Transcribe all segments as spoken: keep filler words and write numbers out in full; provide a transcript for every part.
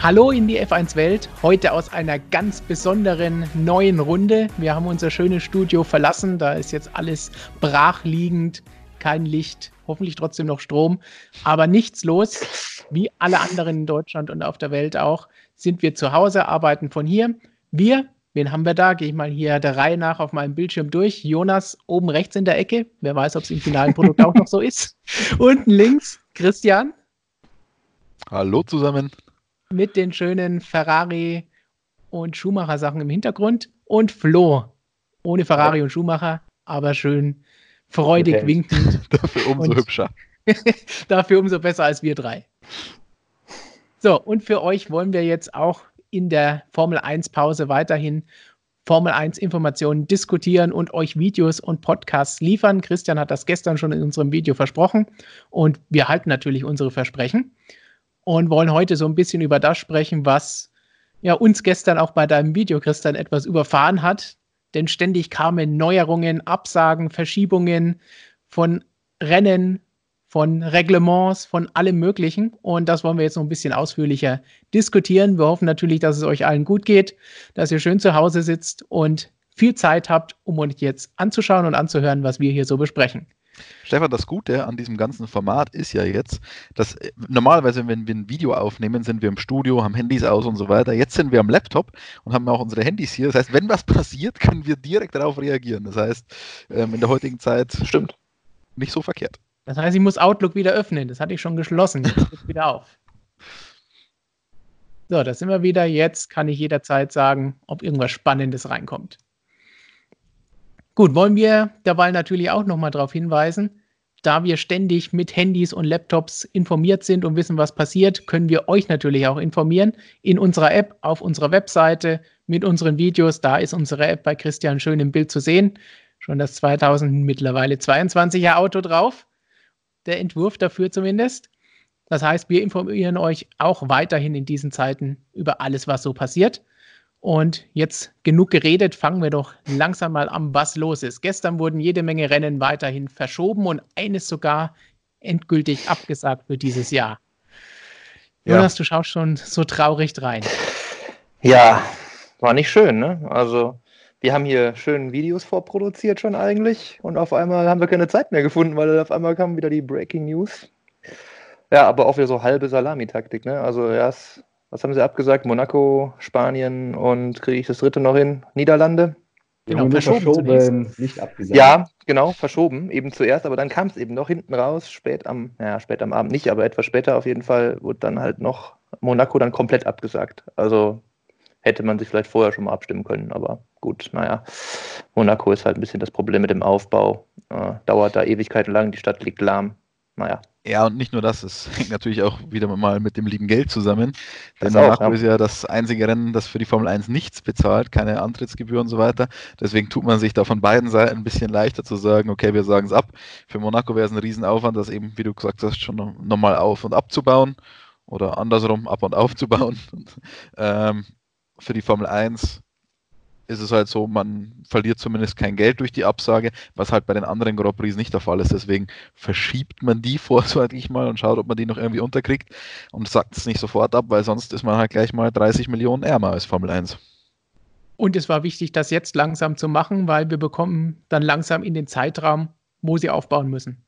Hallo in die F eins Welt, heute aus einer ganz besonderen neuen Runde. Wir haben unser schönes Studio verlassen, da ist jetzt alles brachliegend, kein Licht, hoffentlich trotzdem noch Strom, aber nichts los. Wie alle anderen in Deutschland und auf der Welt auch, sind wir zu Hause, arbeiten von hier. Wir, wen haben wir da? Gehe ich mal hier der Reihe nach auf meinem Bildschirm durch. Jonas oben rechts in der Ecke, wer weiß, ob es im finalen Produkt auch noch so ist. Unten links Christian. Hallo zusammen. Mit den schönen Ferrari- und Schumacher-Sachen im Hintergrund. Und Flo, ohne Ferrari und Schumacher, aber schön freudig Okay. winkend. Dafür umso Und hübscher. dafür umso besser als wir drei. So, und für euch wollen wir jetzt auch in der Formel eins Pause weiterhin Formel eins Informationen diskutieren und euch Videos und Podcasts liefern. Christian hat das gestern schon in unserem Video versprochen und wir halten natürlich unsere Versprechen. Und wollen heute so ein bisschen über das sprechen, was ja, uns gestern auch bei deinem Video, Christian, etwas überfahren hat. Denn ständig kamen Neuerungen, Absagen, Verschiebungen von Rennen, von Reglements, von allem Möglichen. Und das wollen wir jetzt noch ein bisschen ausführlicher diskutieren. Wir hoffen natürlich, dass es euch allen gut geht, dass ihr schön zu Hause sitzt und viel Zeit habt, um euch jetzt anzuschauen und anzuhören, was wir hier so besprechen. Stefan, das Gute an diesem ganzen Format ist ja jetzt, dass äh, normalerweise, wenn wir ein Video aufnehmen, sind wir im Studio, haben Handys aus und so weiter. Jetzt sind wir am Laptop und haben auch unsere Handys hier. Das heißt, wenn was passiert, können wir direkt darauf reagieren. Das heißt, ähm, in der heutigen Zeit Stimmt. nicht so verkehrt. Das heißt, ich muss Outlook wieder öffnen. Das hatte ich schon geschlossen. Jetzt geht es wieder auf. So, da sind wir wieder. Jetzt kann ich jederzeit sagen, ob irgendwas Spannendes reinkommt. Gut, wollen wir dabei natürlich auch nochmal darauf hinweisen, da wir ständig mit Handys und Laptops informiert sind und wissen, was passiert, können wir euch natürlich auch informieren in unserer App, auf unserer Webseite, mit unseren Videos. Da ist unsere App bei Christian schön im Bild zu sehen. Schon das zweitausend mittlerweile zweiundzwanziger Auto drauf, der Entwurf dafür zumindest. Das heißt, wir informieren euch auch weiterhin in diesen Zeiten über alles, was so passiert. Und jetzt genug geredet, fangen wir doch langsam mal an, was los ist. Gestern wurden jede Menge Rennen weiterhin verschoben und eines sogar endgültig abgesagt für dieses Jahr. Ja. Jonas, du schaust schon so traurig rein. Ja, war nicht schön, ne? Also, wir haben hier schön Videos vorproduziert schon eigentlich und auf einmal haben wir keine Zeit mehr gefunden, weil auf einmal kamen wieder die Breaking News. Ja, aber auch wieder so halbe Salamitaktik, ne? Also erst, was haben sie abgesagt? Monaco, Spanien und kriege ich das dritte noch hin? Niederlande? Genau, Nur verschoben verschoben, nicht abgesagt. Ja, genau, verschoben, eben zuerst, aber dann kam es eben noch hinten raus, spät am, ja, spät am Abend nicht, aber etwas später auf jeden Fall wurde dann halt noch Monaco dann komplett abgesagt. Also hätte man sich vielleicht vorher schon mal abstimmen können, aber gut, naja, Monaco ist halt ein bisschen das Problem mit dem Aufbau. Äh, dauert da Ewigkeiten lang, die Stadt liegt lahm. Naja. Ja, und nicht nur das, es hängt natürlich auch wieder mal mit dem lieben Geld zusammen. Denn Das auch, Monaco ja. ist ja das einzige Rennen, das für die Formel eins nichts bezahlt, keine Antrittsgebühr und so weiter. Deswegen tut man sich da von beiden Seiten ein bisschen leichter zu sagen, okay, wir sagen es ab. Für Monaco wäre es ein Riesenaufwand, das eben, wie du gesagt hast, schon noch- nochmal auf- und abzubauen oder andersrum ab- und aufzubauen. ähm, für die Formel eins ist es halt so, man verliert zumindest kein Geld durch die Absage, was halt bei den anderen Grand Prix nicht der Fall ist. Deswegen verschiebt man die vorsorglich mal und schaut, ob man die noch irgendwie unterkriegt und sagt es nicht sofort ab, weil sonst ist man halt gleich mal dreißig Millionen ärmer als Formel eins. Und es war wichtig, das jetzt langsam zu machen, weil wir bekommen dann langsam in den Zeitraum, wo sie aufbauen müssen.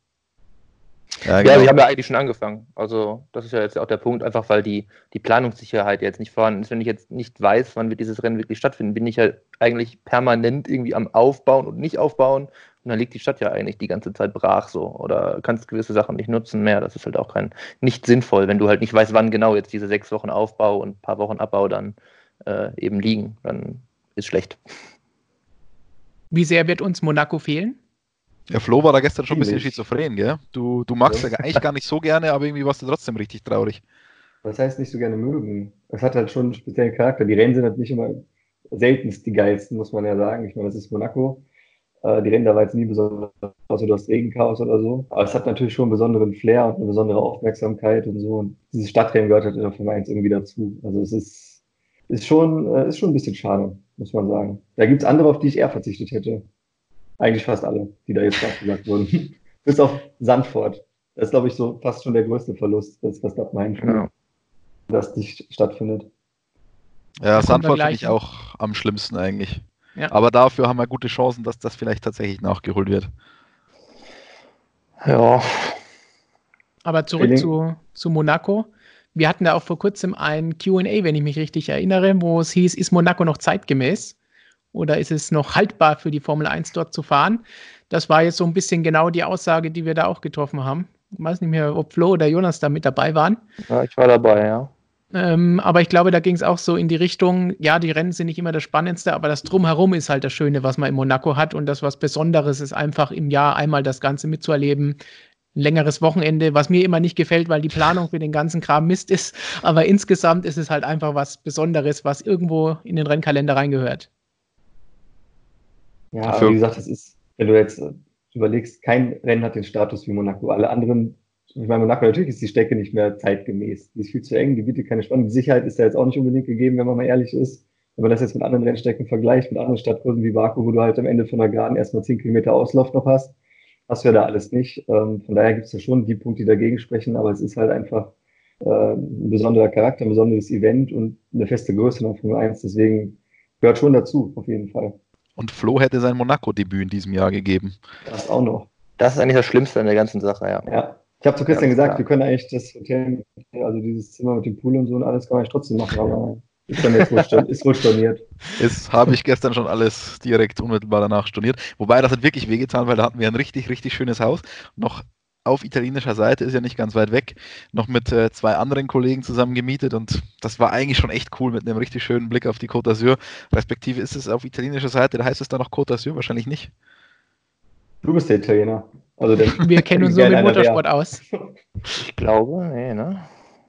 Ja, Ja, sie haben ja eigentlich schon angefangen. Also das ist ja jetzt auch der Punkt, einfach weil die, die Planungssicherheit jetzt nicht vorhanden ist. Wenn ich jetzt nicht weiß, wann wird dieses Rennen wirklich stattfinden, bin ich ja eigentlich permanent irgendwie am Aufbauen und nicht aufbauen. Und dann liegt die Stadt ja eigentlich die ganze Zeit brach so. Oder kannst gewisse Sachen nicht nutzen mehr. Das ist halt auch kein nicht sinnvoll, wenn du halt nicht weißt, wann genau jetzt diese sechs Wochen Aufbau und ein paar Wochen Abbau dann äh, eben liegen. Dann ist schlecht. Wie sehr wird uns Monaco fehlen? Ja, Flo war da gestern schon ein bisschen Ziemlich. schizophren, gell? Du, du magst ja. Ja. eigentlich gar nicht so gerne, aber irgendwie warst du trotzdem richtig traurig. Was heißt nicht so gerne mögen? Es hat halt schon einen speziellen Charakter. Die Rennen sind halt nicht immer seltenst die geilsten, muss man ja sagen. Ich meine, das ist Monaco. Äh, die Rennen da war jetzt nie besonders, außer du hast Regenchaos oder so. Aber es hat natürlich schon einen besonderen Flair und eine besondere Aufmerksamkeit und so. Und dieses Stadtrennen gehört halt in der Formel eins irgendwie dazu. Also es ist, ist, schon, äh, ist schon ein bisschen schade, muss man sagen. Da gibt es andere, auf die ich eher verzichtet hätte. Eigentlich fast alle, die da jetzt abgesagt wurden. Bis auf Sandford. Das ist, glaube ich, so fast schon der größte Verlust, das Verstappen heimspielt. Ja. das nicht stattfindet. Ja, Zandvoort finde ich auch am schlimmsten eigentlich. Ja. Aber dafür haben wir gute Chancen, dass das vielleicht tatsächlich nachgeholt wird. Ja. Aber zurück zu, zu Monaco. Wir hatten da auch vor kurzem ein Q und A, wenn ich mich richtig erinnere, wo es hieß, ist Monaco noch zeitgemäß? Oder ist es noch haltbar für die Formel eins dort zu fahren? Das war jetzt so ein bisschen genau die Aussage, die wir da auch getroffen haben. Ich weiß nicht mehr, ob Flo oder Jonas da mit dabei waren. Ja, ich war dabei, ja. Ähm, aber ich glaube, da ging es auch so in die Richtung, ja, die Rennen sind nicht immer das Spannendste, aber das Drumherum ist halt das Schöne, was man in Monaco hat. Und das, was Besonderes ist, einfach im Jahr einmal das Ganze mitzuerleben. Ein längeres Wochenende, was mir immer nicht gefällt, weil die Planung für den ganzen Kram Mist ist. Aber insgesamt ist es halt einfach was Besonderes, was irgendwo in den Rennkalender reingehört. Ja, aber wie gesagt, das ist, wenn du jetzt überlegst, kein Rennen hat den Status wie Monaco. Alle anderen, ich meine, Monaco, natürlich ist die Strecke nicht mehr zeitgemäß. Die ist viel zu eng, die bietet keine Spannung. Die Sicherheit ist da jetzt auch nicht unbedingt gegeben, wenn man mal ehrlich ist. Wenn man das jetzt mit anderen Rennstrecken vergleicht, mit anderen Stadtkursen wie Baku, wo du halt am Ende von der Geraden erstmal zehn Kilometer Auslauf noch hast, hast du ja da alles nicht. Ähm, von daher gibt es ja schon die Punkte, die dagegen sprechen, aber es ist halt einfach äh, ein besonderer Charakter, ein besonderes Event und eine feste Größe in der Formel eins. Deswegen gehört schon dazu, auf jeden Fall. Und Flo hätte sein Monaco-Debüt in diesem Jahr gegeben. Das auch noch. Das ist eigentlich das Schlimmste an der ganzen Sache, ja. Ja. Ich habe zu Christian ja, gesagt, klar. Wir können eigentlich das Hotel, also dieses Zimmer mit dem Pool und so und alles, kann man eigentlich trotzdem machen, aber ist dann jetzt wohl, ist wohl storniert. Das habe ich gestern schon alles direkt unmittelbar danach storniert. Wobei, das hat wirklich wehgetan, weil da hatten wir ein richtig, richtig schönes Haus. Noch auf italienischer Seite, ist ja nicht ganz weit weg, noch mit äh, zwei anderen Kollegen zusammen gemietet und das war eigentlich schon echt cool mit einem richtig schönen Blick auf die Côte d'Azur. Respektive ist es auf italienischer Seite, da heißt es da noch Côte d'Azur, wahrscheinlich nicht. Du bist der Italiener. Also der Wir kennen uns nur mit Motorsport der. aus. Ich glaube, nee, ne?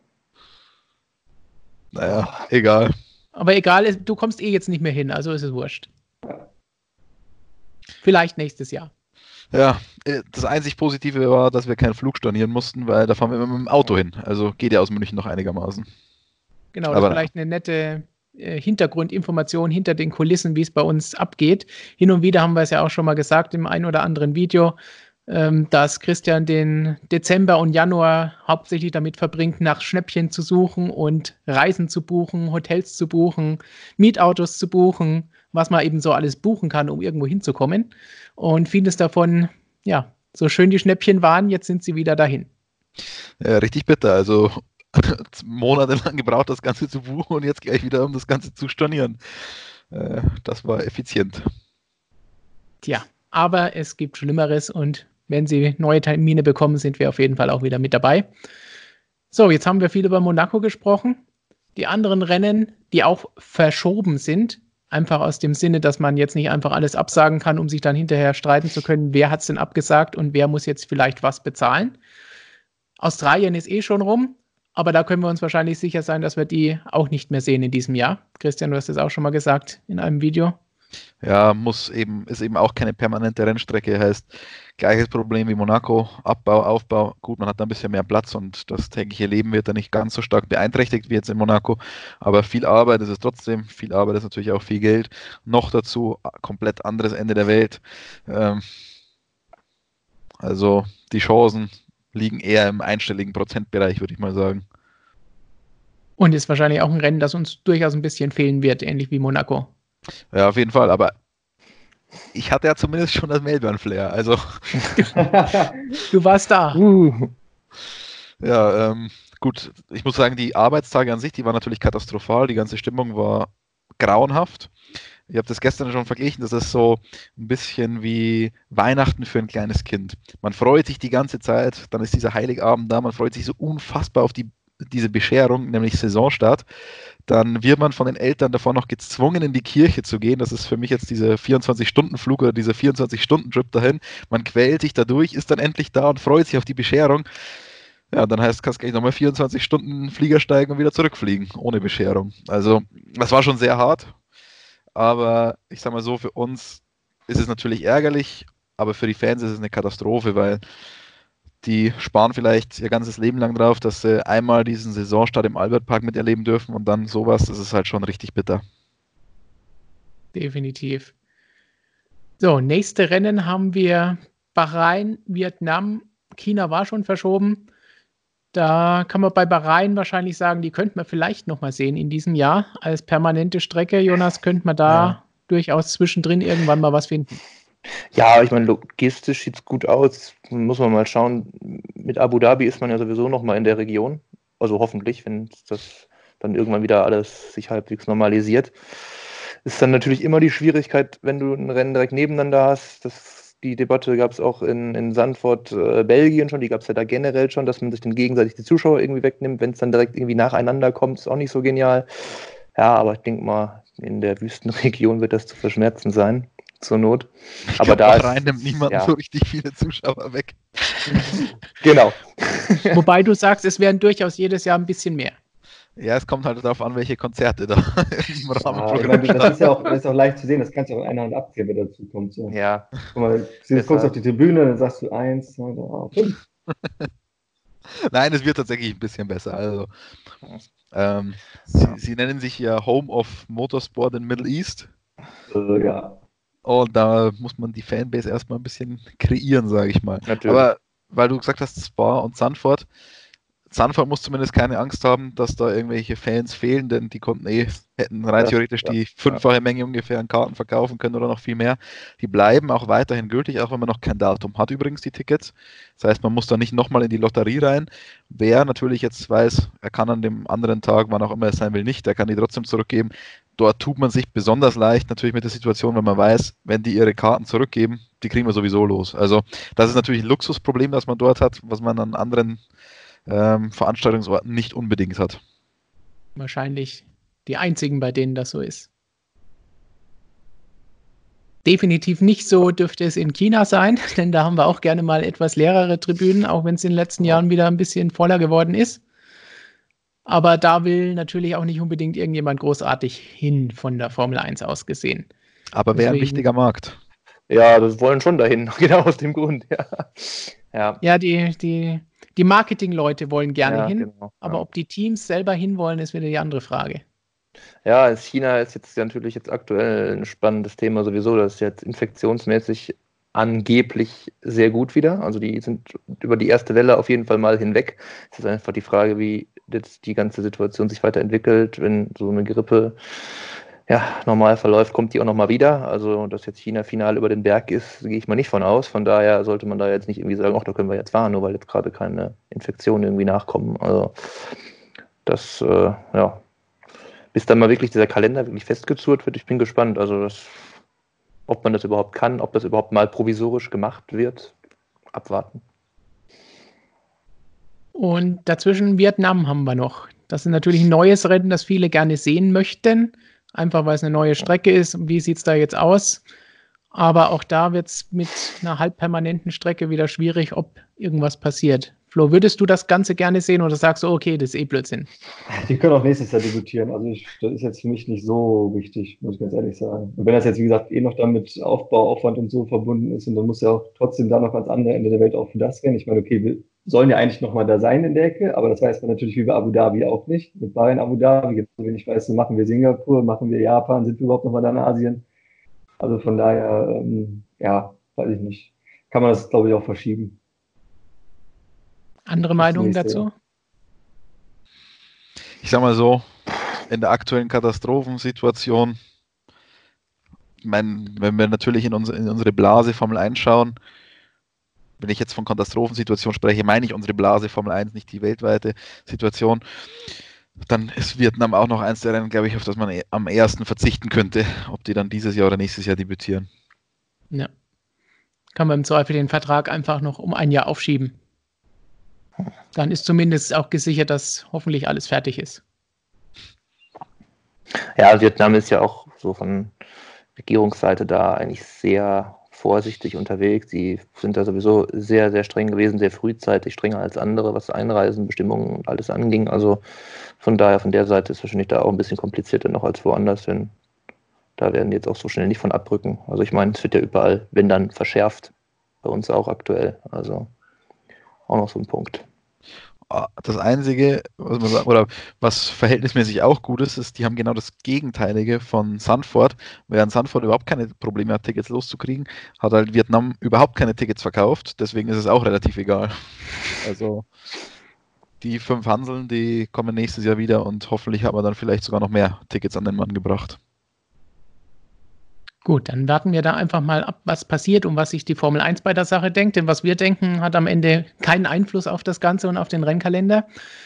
Naja, egal. Aber egal, du kommst eh jetzt nicht mehr hin, also ist es wurscht. Vielleicht nächstes Jahr. Ja, das einzig Positive war, dass wir keinen Flug stornieren mussten, weil da fahren wir immer mit dem Auto hin. Also geht ja aus München noch einigermaßen. Genau, das ist vielleicht eine nette äh, Hintergrundinformation hinter den Kulissen, wie es bei uns abgeht. Hin und wieder haben wir es ja auch schon mal gesagt im ein oder anderen Video, ähm, dass Christian den Dezember und Januar hauptsächlich damit verbringt, nach Schnäppchen zu suchen und Reisen zu buchen, Hotels zu buchen, Mietautos zu buchen, was man eben so alles buchen kann, um irgendwo hinzukommen. Und vieles davon, ja, so schön die Schnäppchen waren, jetzt sind sie wieder dahin. Ja, richtig bitter. Also monatelang gebraucht, das Ganze zu buchen und jetzt gleich wieder, um das Ganze zu stornieren. Äh, das war effizient. Tja, aber es gibt Schlimmeres und wenn Sie neue Termine bekommen, sind wir auf jeden Fall auch wieder mit dabei. So, jetzt haben wir viel über Monaco gesprochen. Die anderen Rennen, die auch verschoben sind, einfach aus dem Sinne, dass man jetzt nicht einfach alles absagen kann, um sich dann hinterher streiten zu können, wer hat es denn abgesagt und wer muss jetzt vielleicht was bezahlen. Australien ist eh schon rum, aber da können wir uns wahrscheinlich sicher sein, dass wir die auch nicht mehr sehen in diesem Jahr. Christian, du hast es auch schon mal gesagt in einem Video. Ja, muss eben, ist eben auch keine permanente Rennstrecke, heißt gleiches Problem wie Monaco, Abbau, Aufbau, gut, man hat da ein bisschen mehr Platz und das tägliche Leben wird da nicht ganz so stark beeinträchtigt wie jetzt in Monaco, aber viel Arbeit ist es trotzdem, viel Arbeit ist natürlich auch viel Geld, noch dazu komplett anderes Ende der Welt, ähm, also die Chancen liegen eher im einstelligen Prozentbereich, würde ich mal sagen. Und ist wahrscheinlich auch ein Rennen, das uns durchaus ein bisschen fehlen wird, ähnlich wie Monaco. Ja, auf jeden Fall, aber ich hatte ja zumindest schon das Melbourne-Flair, also. Du warst da. Uh. Ja, ähm, gut, ich muss sagen, die Arbeitstage an sich, die waren natürlich katastrophal, die ganze Stimmung war grauenhaft. Ich habe das gestern schon verglichen, das ist so ein bisschen wie Weihnachten für ein kleines Kind. Man freut sich die ganze Zeit, dann ist dieser Heiligabend da, man freut sich so unfassbar auf die, diese Bescherung, nämlich Saisonstart. Dann wird man von den Eltern davon noch gezwungen, in die Kirche zu gehen. Das ist für mich jetzt dieser vierundzwanzig-Stunden-Flug oder dieser vierundzwanzig-Stunden-Trip dahin. Man quält sich dadurch, ist dann endlich da und freut sich auf die Bescherung. Ja, dann heißt, kannst du gleich nochmal vierundzwanzig Stunden Flieger steigen und wieder zurückfliegen, ohne Bescherung. Also, das war schon sehr hart. Aber ich sag mal so, für uns ist es natürlich ärgerlich, aber für die Fans ist es eine Katastrophe, weil die sparen vielleicht ihr ganzes Leben lang drauf, dass sie einmal diesen Saisonstart im Albertpark miterleben dürfen und dann sowas, das ist halt schon richtig bitter. Definitiv. So, nächste Rennen haben wir Bahrain, Vietnam, China war schon verschoben. Da kann man bei Bahrain wahrscheinlich sagen, die könnte man vielleicht nochmal sehen in diesem Jahr als permanente Strecke. Jonas, könnte man da ja. durchaus zwischendrin irgendwann mal was finden? Ja, ich meine, logistisch sieht es gut aus. Muss man mal schauen. Mit Abu Dhabi ist man ja sowieso nochmal in der Region. Also hoffentlich, wenn das dann irgendwann wieder alles sich halbwegs normalisiert. Ist dann natürlich immer die Schwierigkeit, wenn du ein Rennen direkt nebeneinander hast. Das Die Debatte gab es auch in, in Sandford, äh, Belgien schon, die gab es ja da generell schon, dass man sich dann gegenseitig die Zuschauer irgendwie wegnimmt, wenn es dann direkt irgendwie nacheinander kommt, ist auch nicht so genial. Ja, aber ich denke mal, in der Wüstenregion wird das zu verschmerzen sein, zur Not. Ich aber glaub, da rein nimmt niemand ja. so richtig viele Zuschauer weg. Genau. Wobei du sagst, es wären durchaus jedes Jahr ein bisschen mehr. Ja, es kommt halt darauf an, welche Konzerte da im Rahmenprogramm ja, das, ist ja auch, das ist auch leicht zu sehen, das kannst du auch in einer Hand abzählen, wer dazu kommt. So. Ja. Guck mal, du guckst auf die Tribüne, dann sagst du eins, zwei, drei, fünf. Nein, es wird tatsächlich ein bisschen besser. Also, ähm, sie, sie nennen sich ja Home of Motorsport in Middle East. Äh, ja. Und da muss man die Fanbase erstmal ein bisschen kreieren, sage ich mal. Natürlich. Aber weil du gesagt hast, Spa und Zandvoort, Zandvoort muss zumindest keine Angst haben, dass da irgendwelche Fans fehlen, denn die konnten eh, hätten rein das, theoretisch ja, die fünffache ja. Menge ungefähr an Karten verkaufen können oder noch viel mehr. Die bleiben auch weiterhin gültig, auch wenn man noch kein Datum hat übrigens, die Tickets. Das heißt, man muss da nicht nochmal in die Lotterie rein. Wer natürlich jetzt weiß, er kann an dem anderen Tag, wann auch immer es sein will, nicht, der kann die trotzdem zurückgeben. Dort tut man sich besonders leicht natürlich mit der Situation, wenn man weiß, wenn die ihre Karten zurückgeben, die kriegen wir sowieso los. Also das ist natürlich ein Luxusproblem, das man dort hat, was man an anderen Ähm, Veranstaltungsorten nicht unbedingt hat. Wahrscheinlich die einzigen, bei denen das so ist. Definitiv nicht so dürfte es in China sein, denn da haben wir auch gerne mal etwas leerere Tribünen, auch wenn es in den letzten Jahren wieder ein bisschen voller geworden ist. Aber da will natürlich auch nicht unbedingt irgendjemand großartig hin von der Formel eins aus gesehen. Aber wäre ein wichtiger Markt. Ja, das wollen schon dahin, genau aus dem Grund. Ja, ja. ja die, die Die Marketingleute wollen gerne ja, hin, genau, aber ja. ob die Teams selber hinwollen, ist wieder die andere Frage. Ja, China ist jetzt natürlich jetzt aktuell ein spannendes Thema sowieso. Das ist jetzt infektionsmäßig angeblich sehr gut wieder. Also die sind über die erste Welle auf jeden Fall mal hinweg. Es ist einfach die Frage, wie jetzt die ganze Situation sich weiterentwickelt, wenn so eine Grippe ja, normal verläuft, kommt die auch nochmal wieder. Also, dass jetzt China final über den Berg ist, gehe ich mal nicht von aus. Von daher sollte man da jetzt nicht irgendwie sagen, ach, da können wir jetzt fahren, nur weil jetzt gerade keine Infektionen irgendwie nachkommen. Also, das, äh, ja, bis dann mal wirklich dieser Kalender wirklich festgezurrt wird, ich bin gespannt. Also, das, ob man das überhaupt kann, ob das überhaupt mal provisorisch gemacht wird, abwarten. Und dazwischen Vietnam haben wir noch. Das ist natürlich ein neues Rennen, das viele gerne sehen möchten. Einfach weil es eine neue Strecke ist. Wie sieht es da jetzt aus? Aber auch da wird es mit einer halbpermanenten Strecke wieder schwierig, ob irgendwas passiert. Flo, würdest du das Ganze gerne sehen oder sagst du, okay, das ist eh Blödsinn? Die können auch nächstes Jahr debütieren. Also ich, das ist jetzt für mich nicht so wichtig, muss ich ganz ehrlich sagen. Und wenn das jetzt, wie gesagt, eh noch dann mit Aufbau, Aufwand und so verbunden ist und dann muss ja auch trotzdem da noch ans andere Ende der Welt auch für das rennen. Ich meine, okay, wir sollen ja eigentlich nochmal da sein in der Ecke, aber das weiß man natürlich wie bei Abu Dhabi auch nicht. Mit Bahrain, Abu Dhabi, wenn ich weiß, so machen wir Singapur, machen wir Japan, sind wir überhaupt nochmal da in Asien. Also von daher, ähm, ja, weiß ich nicht. Kann man das, glaube ich, auch verschieben. Andere Meinungen dazu? Ich sag mal so, in der aktuellen Katastrophensituation, ich meine, wenn wir natürlich in unsere, in unsere Blase Formel eins schauen, wenn ich jetzt von Katastrophensituation spreche, meine ich unsere Blase Formel eins, nicht die weltweite Situation, dann ist Vietnam auch noch eins der Rennen, glaube ich, auf das man am ersten verzichten könnte, ob die dann dieses Jahr oder nächstes Jahr debütieren. Ja. Kann man im Zweifel den Vertrag einfach noch um ein Jahr aufschieben. Dann ist zumindest auch gesichert, dass hoffentlich alles fertig ist. Ja, Vietnam ist ja auch so von Regierungsseite da eigentlich sehr vorsichtig unterwegs. Die sind da sowieso sehr, sehr streng gewesen, sehr frühzeitig, strenger als andere, was Einreisenbestimmungen und alles anging. Also von daher, von der Seite ist wahrscheinlich da auch ein bisschen komplizierter noch als woanders, denn da werden die jetzt auch so schnell nicht von abrücken. Also ich meine, es wird ja überall, wenn dann, verschärft. Bei uns auch aktuell. Also auch noch so ein Punkt. Das Einzige, was man sagt, oder was verhältnismäßig auch gut ist, ist, die haben genau das Gegenteilige von Zandvoort. Während Zandvoort überhaupt keine Probleme hat, Tickets loszukriegen, hat halt Vietnam überhaupt keine Tickets verkauft. Deswegen ist es auch relativ egal. Also die fünf Hanseln, die kommen nächstes Jahr wieder und hoffentlich haben wir dann vielleicht sogar noch mehr Tickets an den Mann gebracht. Gut, dann warten wir da einfach mal ab, was passiert und was sich die Formel eins bei der Sache denkt. Denn was wir denken, hat am Ende keinen Einfluss auf das Ganze und auf den Rennkalender.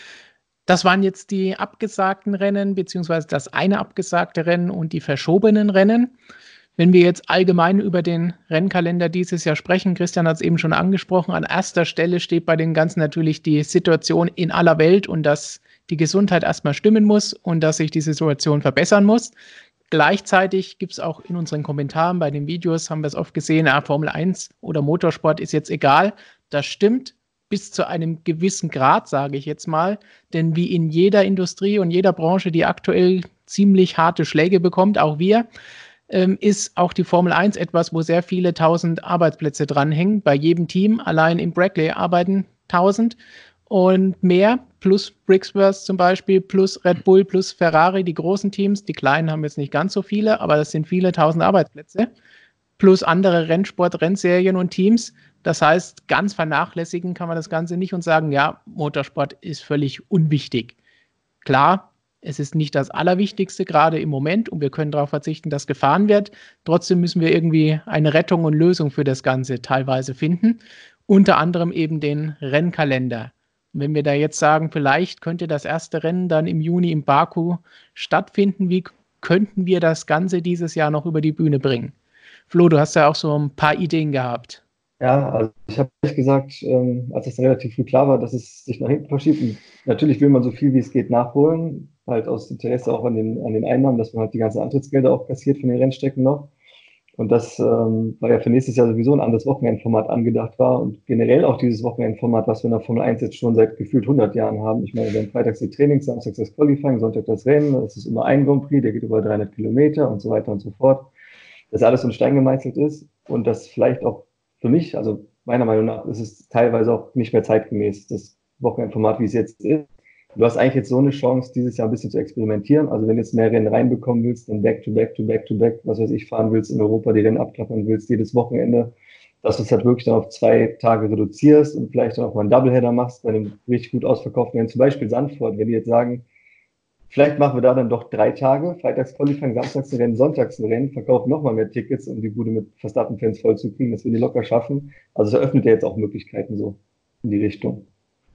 Das waren jetzt die abgesagten Rennen, beziehungsweise das eine abgesagte Rennen und die verschobenen Rennen. Wenn wir jetzt allgemein über den Rennkalender dieses Jahr sprechen, Christian hat es eben schon angesprochen, an erster Stelle steht bei den Ganzen natürlich die Situation in aller Welt und dass die Gesundheit erstmal stimmen muss und dass sich die Situation verbessern muss. Gleichzeitig gibt es auch in unseren Kommentaren bei den Videos, haben wir es oft gesehen, ja, Formel eins oder Motorsport ist jetzt egal. Das stimmt bis zu einem gewissen Grad, sage ich jetzt mal. Denn wie in jeder Industrie und jeder Branche, die aktuell ziemlich harte Schläge bekommt, auch wir, ähm, ist auch die Formel eins etwas, wo sehr viele tausend Arbeitsplätze dranhängen. Bei jedem Team, allein in Brackley arbeiten tausend und mehr, plus Brixworth zum Beispiel, plus Red Bull, plus Ferrari, die großen Teams. Die kleinen haben jetzt nicht ganz so viele, aber das sind viele tausend Arbeitsplätze. Plus andere Rennsport, Rennserien und Teams. Das heißt, ganz vernachlässigen kann man das Ganze nicht und sagen, ja, Motorsport ist völlig unwichtig. Klar, es ist nicht das Allerwichtigste, gerade im Moment, und wir können darauf verzichten, dass gefahren wird. Trotzdem müssen wir irgendwie eine Rettung und Lösung für das Ganze teilweise finden. Unter anderem eben den Rennkalender. Wenn wir da jetzt sagen, vielleicht könnte das erste Rennen dann im Juni in Baku stattfinden, wie könnten wir das Ganze dieses Jahr noch über die Bühne bringen? Flo, du hast ja auch so ein paar Ideen gehabt. Ja, also ich habe ehrlich gesagt, ähm, als es relativ früh klar war, dass es sich nach hinten verschiebt, und natürlich will man so viel wie es geht nachholen, halt aus Interesse auch an den, an den Einnahmen, dass man halt die ganzen Antrittsgelder auch kassiert von den Rennstrecken noch. Und das, ähm, weil ja für nächstes Jahr sowieso ein anderes Wochenendformat angedacht war und generell auch dieses Wochenendformat, was wir in der Formel eins jetzt schon seit gefühlt hundert Jahren haben. Ich meine, wir haben freitags die Trainings, samstags das Qualifying, Sonntag das Rennen, es ist immer ein Grand Prix, der geht über dreihundert Kilometer und so weiter und so fort. Dass alles in Stein gemeißelt ist und das vielleicht auch für mich, also meiner Meinung nach, ist es teilweise auch nicht mehr zeitgemäß, das Wochenendformat, wie es jetzt ist. Du hast eigentlich jetzt so eine Chance, dieses Jahr ein bisschen zu experimentieren. Also wenn du jetzt mehr Rennen reinbekommen willst, dann back to back to back to back, was weiß ich, fahren willst in Europa, die Rennen abklappern willst, jedes Wochenende, dass du es halt wirklich dann auf zwei Tage reduzierst und vielleicht dann auch mal einen Doubleheader machst bei einem richtig gut ausverkauften Rennen. Zum Beispiel Zandvoort, wenn die jetzt sagen, vielleicht machen wir da dann doch drei Tage, Freitags Qualifying, Samstags ein Rennen, Sonntags ein Rennen, verkaufen nochmal mehr Tickets, um die Bude mit Verstappen-Fans voll zu kriegen, dass wir die locker schaffen. Also es eröffnet ja jetzt auch Möglichkeiten so in die Richtung.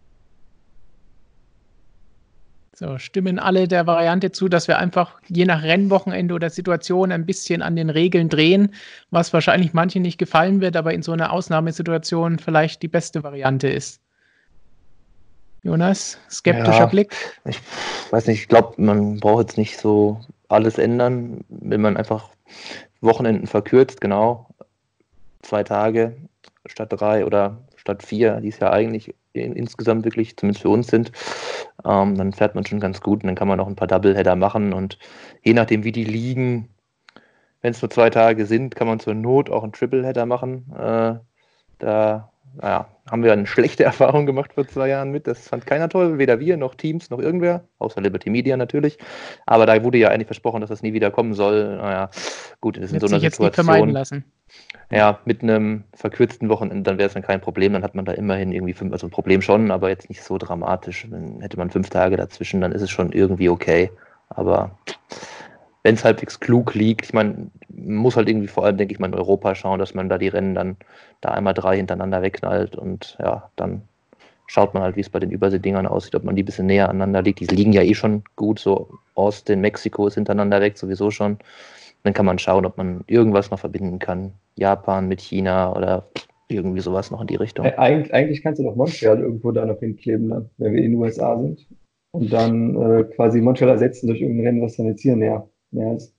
So, stimmen alle der Variante zu, dass wir einfach je nach Rennwochenende oder Situation ein bisschen an den Regeln drehen, was wahrscheinlich manchen nicht gefallen wird, aber in so einer Ausnahmesituation vielleicht die beste Variante ist. Jonas, skeptischer Ja, Blick? Ich weiß nicht, ich glaube, man braucht jetzt nicht so alles ändern, wenn man einfach Wochenenden verkürzt, genau. Zwei Tage statt drei oder statt vier, die es ja eigentlich in, insgesamt wirklich, zumindest für uns sind, ähm, dann fährt man schon ganz gut und dann kann man auch ein paar Doubleheader machen und je nachdem, wie die liegen, wenn es nur zwei Tage sind, kann man zur Not auch einen Tripleheader machen. Äh, da naja, haben wir eine schlechte Erfahrung gemacht vor zwei Jahren mit. Das fand keiner toll, weder wir noch Teams noch irgendwer, außer Liberty Media natürlich. Aber da wurde ja eigentlich versprochen, dass das nie wieder kommen soll. Naja, gut, das ist in so einer sich jetzt nicht Situation. vermeiden lassen. Ja, mit einem verkürzten Wochenende, dann wäre es dann kein Problem. Dann hat man da immerhin irgendwie fünf, also ein Problem schon, aber jetzt nicht so dramatisch. Dann hätte man fünf Tage dazwischen, dann ist es schon irgendwie okay. Aber wenn es halbwegs klug liegt, ich meine, man muss halt irgendwie vor allem, denke ich mal, in Europa schauen, dass man da die Rennen dann da einmal drei hintereinander wegknallt und ja, dann schaut man halt, wie es bei den Überseedingern aussieht, ob man die ein bisschen näher aneinander liegt. Die liegen ja eh schon gut, so Austin, Mexiko ist hintereinander weg, sowieso schon. Dann kann man schauen, ob man irgendwas noch verbinden kann. Japan mit China oder irgendwie sowas noch in die Richtung. Eig eigentlich kannst du doch Montreal irgendwo da noch hinkleben, dann, wenn wir in den U S A sind. Und dann äh, quasi Montreal ersetzen durch irgendein Rennen, was dann jetzt hier näher, näher ist.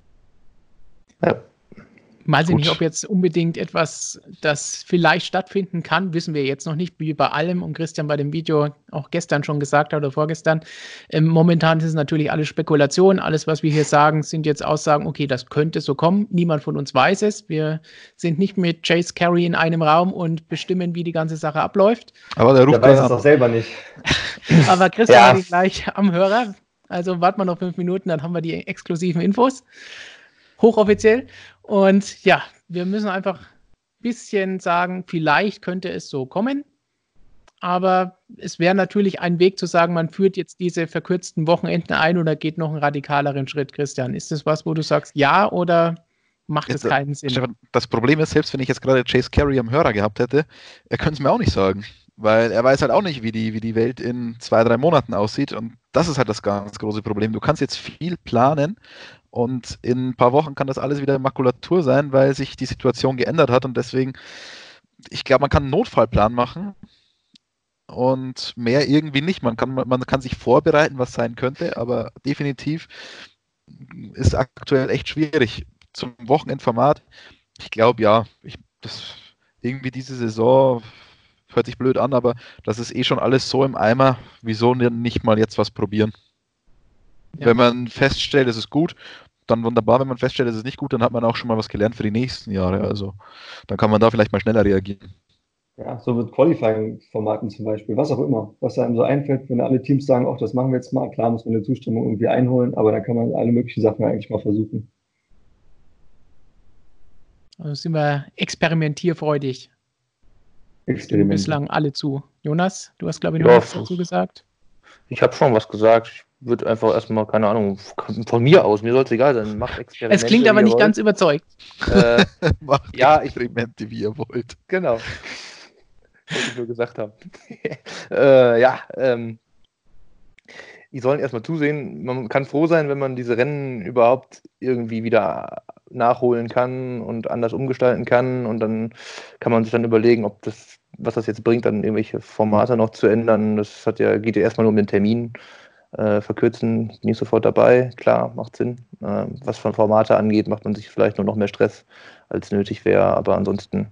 Ja. Weiß ich Gut. nicht, ob jetzt unbedingt etwas, das vielleicht stattfinden kann, wissen wir jetzt noch nicht, wie bei allem. Und Christian bei dem Video auch gestern schon gesagt hat oder vorgestern. Ähm, momentan ist es natürlich alles Spekulation. Alles, was wir hier sagen, sind jetzt Aussagen, okay, das könnte so kommen. Niemand von uns weiß es. Wir sind nicht mit Chase Carey in einem Raum und bestimmen, wie die ganze Sache abläuft. Aber der ruft Der weiß gerade es an. auch selber nicht. Aber Christian Ja. hat ihn gleich am Hörer. Also warten wir noch fünf Minuten, dann haben wir die exklusiven Infos. Hochoffiziell. Und ja, wir müssen einfach ein bisschen sagen, vielleicht könnte es so kommen. aber es wäre natürlich ein Weg zu sagen, man führt jetzt diese verkürzten Wochenenden ein oder geht noch einen radikaleren Schritt, Christian. Ist das was, wo du sagst, ja, oder macht es keinen Sinn? Stefan, das Problem ist, selbst wenn ich jetzt gerade Chase Carey am Hörer gehabt hätte, er könnte es mir auch nicht sagen, weil er weiß halt auch nicht, wie die, wie die Welt in zwei, drei Monaten aussieht, und das ist halt das ganz große Problem. Du kannst jetzt viel planen und in ein paar Wochen kann das alles wieder Makulatur sein, weil sich die Situation geändert hat, und deswegen, ich glaube, man kann einen Notfallplan machen und mehr irgendwie nicht. Man kann, man kann sich vorbereiten, was sein könnte, aber definitiv ist aktuell echt schwierig. Zum Wochenendformat, ich glaube, ja, ich, das, irgendwie diese Saison hört sich blöd an, aber das ist eh schon alles so im Eimer. Wieso nicht mal jetzt was probieren? Ja. Wenn man feststellt, es ist gut, dann wunderbar. Wenn man feststellt, es ist nicht gut, dann hat man auch schon mal was gelernt für die nächsten Jahre. Also dann kann man da vielleicht mal schneller reagieren. Ja, so mit Qualifying-Formaten zum Beispiel, was auch immer, was einem so einfällt, wenn alle Teams sagen, ach, das machen wir jetzt mal. Klar muss man eine Zustimmung irgendwie einholen, aber dann kann man alle möglichen Sachen eigentlich mal versuchen. Also sind wir experimentierfreudig. Experiment. Bislang alle zu. Jonas, du hast, glaube ich, noch Ja, was dazu gesagt. Ich habe schon was gesagt. Ich würde einfach erstmal, keine Ahnung, von mir aus, mir soll es egal sein, macht Experimente. Es klingt aber nicht ganz überzeugt. Äh, macht ja, Experimente, wie ihr wollt. Genau. Was ich nur gesagt habe. äh, ja, ähm, die sollen erstmal zusehen. Man kann froh sein, wenn man diese Rennen überhaupt irgendwie wieder nachholen kann und anders umgestalten kann, und dann kann man sich dann überlegen, ob das, was das jetzt bringt, dann irgendwelche Formate noch zu ändern. Das hat ja, geht ja erstmal nur um den Termin. Äh, verkürzen, nicht sofort dabei, klar, macht Sinn. Äh, was von Formate angeht, macht man sich vielleicht nur noch mehr Stress, als nötig wäre, aber ansonsten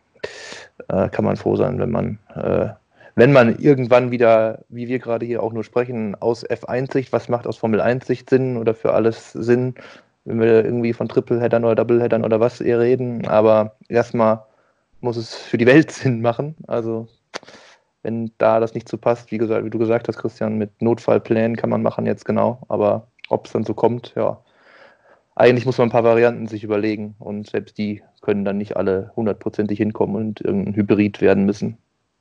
äh, kann man froh sein, wenn man äh, wenn man irgendwann wieder, wie wir gerade hier auch nur sprechen, aus F eins Sicht, was macht aus Formel eins Sicht Sinn oder für alles Sinn, wenn wir irgendwie von Tripleheadern oder Doubleheadern oder was eher reden, aber erstmal muss es für die Welt Sinn machen, also wenn da das nicht so passt, wie gesagt, wie du gesagt hast, Christian, mit Notfallplänen kann man machen jetzt genau, aber ob es dann so kommt, ja, eigentlich muss man ein paar Varianten sich überlegen, und selbst die können dann nicht alle hundertprozentig hinkommen und irgendein Hybrid werden müssen.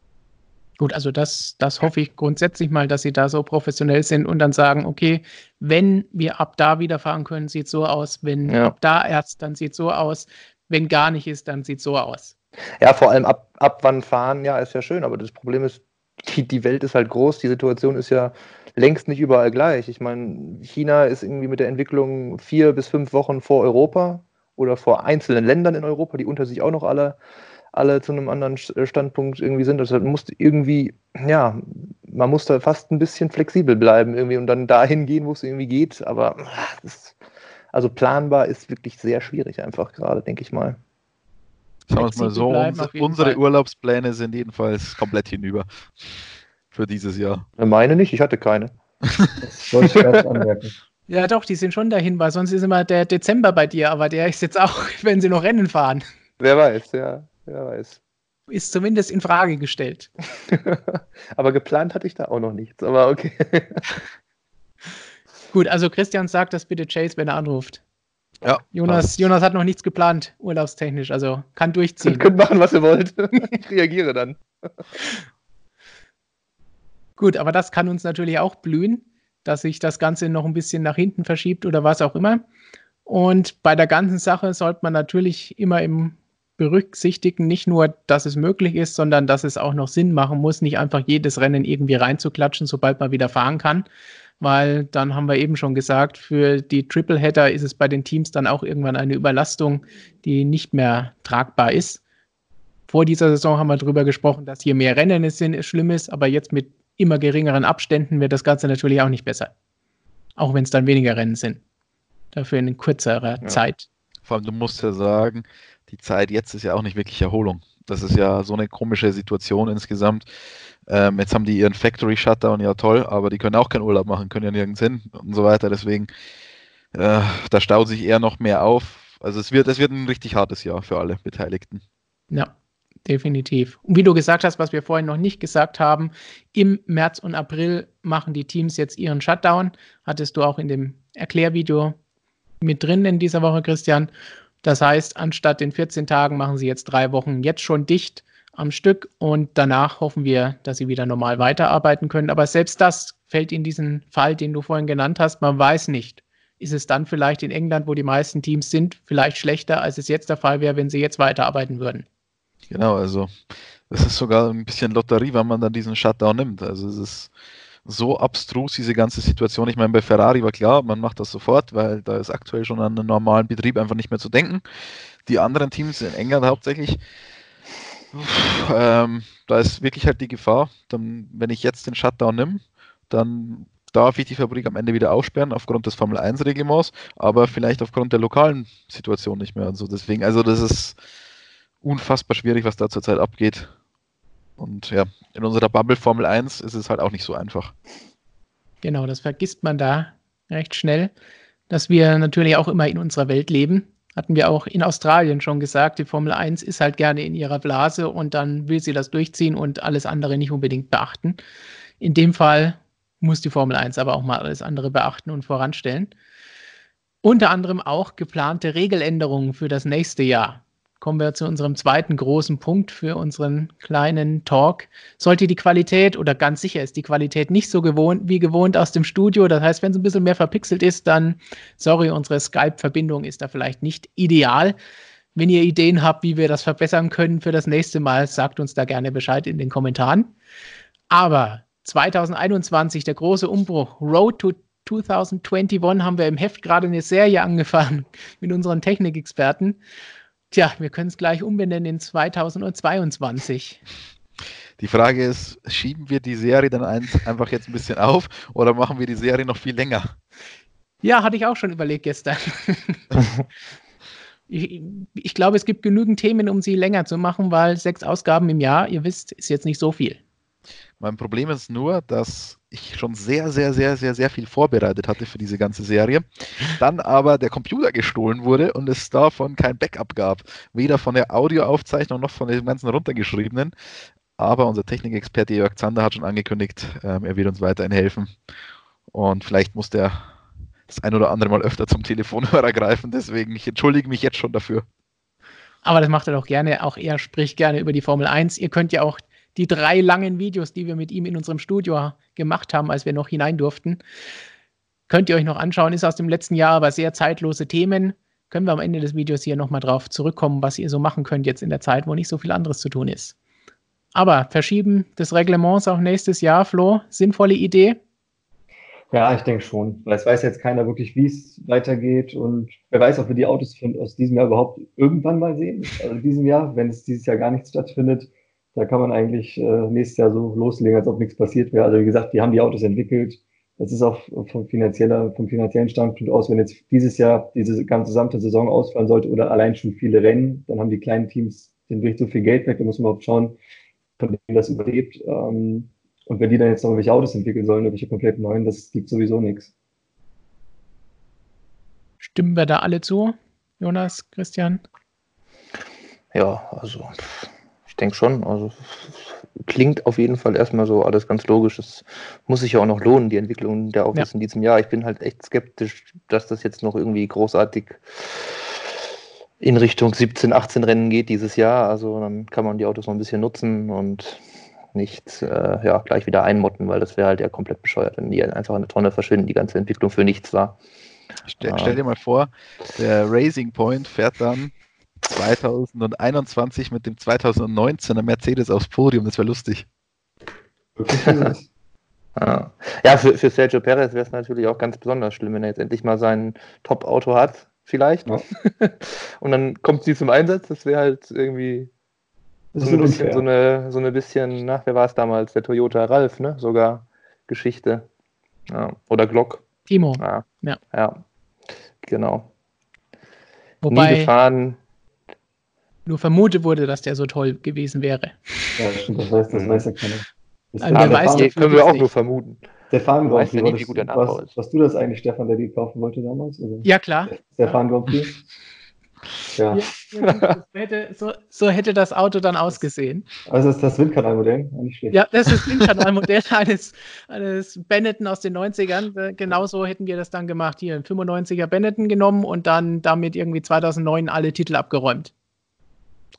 Gut, also das, das hoffe ich grundsätzlich mal, dass sie da so professionell sind und dann sagen, okay, wenn wir ab da wieder fahren können, sieht es so aus, wenn Ja. ab da erst, dann sieht es so aus, wenn gar nicht ist, dann sieht es so aus. Ja, vor allem ab, ab wann fahren, ja, ist ja schön, aber das Problem ist, die, die Welt ist halt groß, die Situation ist ja längst nicht überall gleich. Ich meine, China ist irgendwie mit der Entwicklung vier bis fünf Wochen vor Europa oder vor einzelnen Ländern in Europa, die unter sich auch noch alle, alle zu einem anderen Standpunkt irgendwie sind. Also muss irgendwie, ja, man muss da fast ein bisschen flexibel bleiben irgendwie und dann dahin gehen, wo es irgendwie geht. Aber das, also planbar ist wirklich sehr schwierig einfach gerade, denke ich mal. Sagen wir es mal so, bleiben, unsere, auf jeden unsere Fall. Urlaubspläne sind jedenfalls komplett hinüber für dieses Jahr. Meine nicht, ich hatte keine. Das wollte ich erst anmerken. Ja doch, die sind schon dahin, weil sonst ist immer der Dezember bei dir, aber der ist jetzt auch, wenn sie noch Rennen fahren. Wer weiß, ja, wer weiß. Ist zumindest in Frage gestellt. Aber geplant hatte ich da auch noch nichts, aber okay. Gut, also Christian sagt das bitte Chase, wenn er anruft. Ja, Jonas, passt. Jonas hat noch nichts geplant, urlaubstechnisch, also kann durchziehen. Ihr könnt machen, was ihr wollt. Ich reagiere dann. Gut, aber das kann uns natürlich auch blühen, dass sich das Ganze noch ein bisschen nach hinten verschiebt oder was auch immer. Und bei der ganzen Sache sollte man natürlich immer im berücksichtigen, nicht nur, dass es möglich ist, sondern dass es auch noch Sinn machen muss, nicht einfach jedes Rennen irgendwie reinzuklatschen, sobald man wieder fahren kann. Weil dann haben wir eben schon gesagt, für die Tripleheader ist es bei den Teams dann auch irgendwann eine Überlastung, die nicht mehr tragbar ist. Vor dieser Saison haben wir darüber gesprochen, dass je mehr Rennen es sind, es schlimm ist, aber jetzt mit immer geringeren Abständen wird das Ganze natürlich auch nicht besser. Auch wenn es dann weniger Rennen sind. Dafür in kürzerer Ja. Zeit. Vor allem, du musst ja sagen, die Zeit jetzt ist ja auch nicht wirklich Erholung. Das ist ja so eine komische Situation insgesamt. Ähm, jetzt haben die ihren Factory-Shutdown, ja toll, aber die können auch keinen Urlaub machen, können ja nirgends hin und so weiter. Deswegen, äh, da staut sich eher noch mehr auf. Also es wird, es wird ein richtig hartes Jahr für alle Beteiligten. Ja, definitiv. Und wie du gesagt hast, was wir vorhin noch nicht gesagt haben, im März und April machen die Teams jetzt ihren Shutdown. Hattest du auch in dem Erklärvideo mit drin in dieser Woche, Christian. Das heißt, anstatt den vierzehn Tagen machen sie jetzt drei Wochen jetzt schon dicht. am Stück und danach hoffen wir, dass sie wieder normal weiterarbeiten können. Aber selbst das fällt in diesen Fall, den du vorhin genannt hast. Man weiß nicht. Ist es dann vielleicht in England, wo die meisten Teams sind, vielleicht schlechter, als es jetzt der Fall wäre, wenn sie jetzt weiterarbeiten würden? Genau, also es ist sogar ein bisschen Lotterie, wann man dann diesen Shutdown nimmt. Also es ist so abstrus, diese ganze Situation. Ich meine, bei Ferrari war klar, man macht das sofort, weil da ist aktuell schon an einen normalen Betrieb einfach nicht mehr zu denken. Die anderen Teams in England hauptsächlich, uff, ähm, da ist wirklich halt die Gefahr, dann, wenn ich jetzt den Shutdown nehme, dann darf ich die Fabrik am Ende wieder aufsperren aufgrund des Formel eins Reglements, aber vielleicht aufgrund der lokalen Situation nicht mehr. Also deswegen, also das ist unfassbar schwierig, was da zurzeit abgeht. Und ja, in unserer Bubble Formel eins ist es halt auch nicht so einfach. Genau, das vergisst man da recht schnell, dass wir natürlich auch immer in unserer Welt leben. Hatten wir auch in Australien schon gesagt, die Formel eins ist halt gerne in ihrer Blase und dann will sie das durchziehen und alles andere nicht unbedingt beachten. In dem Fall muss die Formel eins aber auch mal alles andere beachten und voranstellen. Unter anderem auch geplante Regeländerungen für das nächste Jahr. Kommen wir zu unserem zweiten großen Punkt für unseren kleinen Talk. Sollte die Qualität, oder ganz sicher ist die Qualität nicht so gewohnt wie gewohnt aus dem Studio, das heißt, wenn es ein bisschen mehr verpixelt ist, dann, sorry, unsere Skype-Verbindung ist da vielleicht nicht ideal. Wenn ihr Ideen habt, wie wir das verbessern können für das nächste Mal, sagt uns da gerne Bescheid in den Kommentaren. Aber zwanzig einundzwanzig, der große Umbruch, Road to zwanzig einundzwanzig, haben wir im Heft gerade eine Serie angefangen mit unseren Technikexperten. Tja, wir können es gleich umbenennen in zweitausendzweiundzwanzig. Die Frage ist, schieben wir die Serie dann einfach jetzt ein bisschen auf oder machen wir die Serie noch viel länger? Ja, hatte ich auch schon überlegt gestern. ich, ich glaube, es gibt genügend Themen, um sie länger zu machen, weil sechs Ausgaben im Jahr, ihr wisst, ist jetzt nicht so viel. Mein Problem ist nur, dass ich schon sehr, sehr, sehr, sehr, sehr viel vorbereitet hatte für diese ganze Serie. Dann aber der Computer gestohlen wurde und es davon kein Backup gab. Weder von der Audioaufzeichnung noch von dem ganzen runtergeschriebenen. Aber unser Technikexperte Jörg Zander hat schon angekündigt, ähm, er wird uns weiterhin helfen. Und vielleicht muss der das ein oder andere Mal öfter zum Telefonhörer greifen. Deswegen, ich entschuldige mich jetzt schon dafür. Aber das macht er doch gerne. Auch er spricht gerne über die Formel eins. Ihr könnt ja auch die drei langen Videos, die wir mit ihm in unserem Studio gemacht haben, als wir noch hinein durften, könnt ihr euch noch anschauen. Ist aus dem letzten Jahr, aber sehr zeitlose Themen. Können wir am Ende des Videos hier nochmal drauf zurückkommen, was ihr so machen könnt jetzt in der Zeit, wo nicht so viel anderes zu tun ist. Aber Verschieben des Reglements auf nächstes Jahr, Flo, sinnvolle Idee? Ja, ich denke schon. Weil es weiß jetzt keiner wirklich, wie es weitergeht. Und wer weiß, ob wir die Autos von, aus diesem Jahr überhaupt irgendwann mal sehen. Also in diesem Jahr, wenn es dieses Jahr gar nicht stattfindet. Da kann man eigentlich äh, nächstes Jahr so loslegen, als ob nichts passiert wäre. Also wie gesagt, die haben die Autos entwickelt. Das ist auch vom, finanzieller, vom finanziellen Standpunkt aus, wenn jetzt dieses Jahr diese ganze gesamte Saison ausfallen sollte oder allein schon viele Rennen, dann haben die kleinen Teams, denen bricht so viel Geld weg, da muss man auch schauen, von denen das überlebt. Ähm, und wenn die dann jetzt noch welche Autos entwickeln sollen, welche komplett neuen, das gibt sowieso nichts. Stimmen wir da alle zu, Jonas, Christian? Ja, also ich denke schon. Also klingt auf jeden Fall erstmal so alles ganz logisch. Es muss sich ja auch noch lohnen, die Entwicklung der Autos ja. in diesem Jahr. Ich bin halt echt skeptisch, dass das jetzt noch irgendwie großartig in Richtung siebzehn, achtzehn Rennen geht dieses Jahr. Also dann kann man die Autos noch ein bisschen nutzen und nicht äh, ja, gleich wieder einmotten, weil das wäre halt ja komplett bescheuert, wenn die einfach in eine Tonne verschwinden, die ganze Entwicklung für nichts war. Stell, stell dir mal vor, der Racing Point fährt dann zwanzig einundzwanzig mit dem zwanzig neunzehner Mercedes aufs Podium, das wäre lustig. Ja, ja für, für Sergio Perez wäre es natürlich auch ganz besonders schlimm, wenn er jetzt endlich mal sein Top-Auto hat, vielleicht. Ja. Und dann kommt sie zum Einsatz, das wäre halt irgendwie so, ein bisschen, so, eine, so eine bisschen, na, wer war es damals, der Toyota Ralf, ne, sogar Geschichte. Ja. Oder Glock. Timo. Ja, ja. ja. Genau. Wobei nie gefahren. Nur vermutet wurde, dass der so toll gewesen wäre. Ja, stimmt, das weiß, das weiß ja keiner. Das also der weiß das können wir auch nur vermuten. Der Fahren Grand Prix, ja nicht, wie gut der Nachbau ist. Warst du das eigentlich, Stefan, der die kaufen wollte damals? Oder? Ja, klar. Der Fahren Grand Prix? Ja. ja, ja so, hätte, so, so hätte das Auto dann ausgesehen. Also das ist das Windkanalmodell, nicht schlecht. Ja, das ist das Windkanalmodell eines, eines Benetton aus den neunzigern. Genauso hätten wir das dann gemacht. Hier ein fünfundneunziger Benetton genommen und dann damit irgendwie zweitausendneun alle Titel abgeräumt.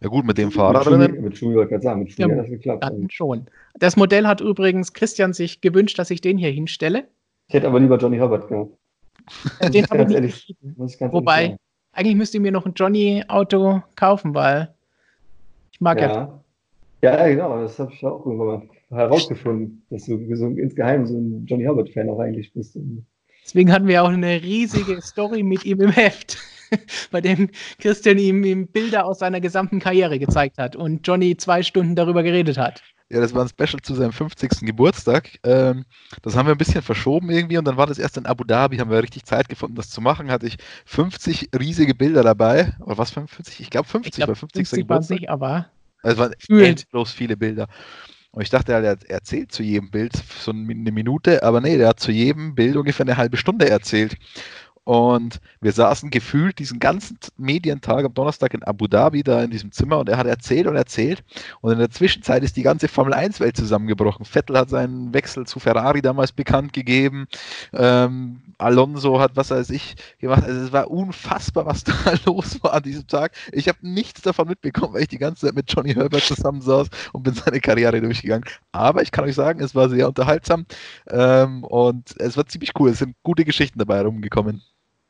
Ja gut, mit dem Mit Fahrer Schumi, drinnen. mit Schumi wollte ich gerade sagen, mit Schumi Ja, hat das geklappt. dann schon. Das Modell hat übrigens Christian sich gewünscht, dass ich den hier hinstelle. Ich hätte aber lieber Johnny Herbert gehabt. Muss Den ich habe ich ganz nicht ehrlich, gekriegt. muss ich ganz ehrlich Wobei, sagen. eigentlich müsst ihr mir noch ein Johnny-Auto kaufen, weil ich mag ja. Ja. Ja, ja, genau, das habe ich auch irgendwann mal herausgefunden, dass du so insgeheim so ein Johnny Herbert-Fan auch eigentlich bist. Deswegen hatten wir auch eine riesige Story mit ihm im Heft, bei dem Christian ihm, ihm Bilder aus seiner gesamten Karriere gezeigt hat und Johnny zwei Stunden darüber geredet hat. Ja, das war ein Special zu seinem fünfzigsten Geburtstag. Ähm, das haben wir ein bisschen verschoben irgendwie und dann war das erst in Abu Dhabi, haben wir richtig Zeit gefunden, das zu machen. Hatte ich fünfzig riesige Bilder dabei. Oder was, fünfundfünfzig? Ich glaube fünfzig, Ich glaube, war fünfzigster fünfzig waren es Geburtstag. nicht, aber Also es waren Fühlt. endlos viele Bilder. Und ich dachte halt, er erzählt zu jedem Bild so eine Minute, aber nee, der hat zu jedem Bild ungefähr eine halbe Stunde erzählt. Und wir saßen gefühlt diesen ganzen Medientag am Donnerstag in Abu Dhabi da in diesem Zimmer und er hat erzählt und erzählt. Und in der Zwischenzeit ist die ganze Formel eins Welt zusammengebrochen. Vettel hat seinen Wechsel zu Ferrari damals bekannt gegeben. Ähm, Alonso hat, was weiß ich, gemacht. Also es war unfassbar, was da los war an diesem Tag. Ich habe nichts davon mitbekommen, weil ich die ganze Zeit mit Johnny Herbert zusammensaß und bin seine Karriere durchgegangen. Aber ich kann euch sagen, es war sehr unterhaltsam ähm, und es war ziemlich cool. Es sind gute Geschichten dabei rumgekommen.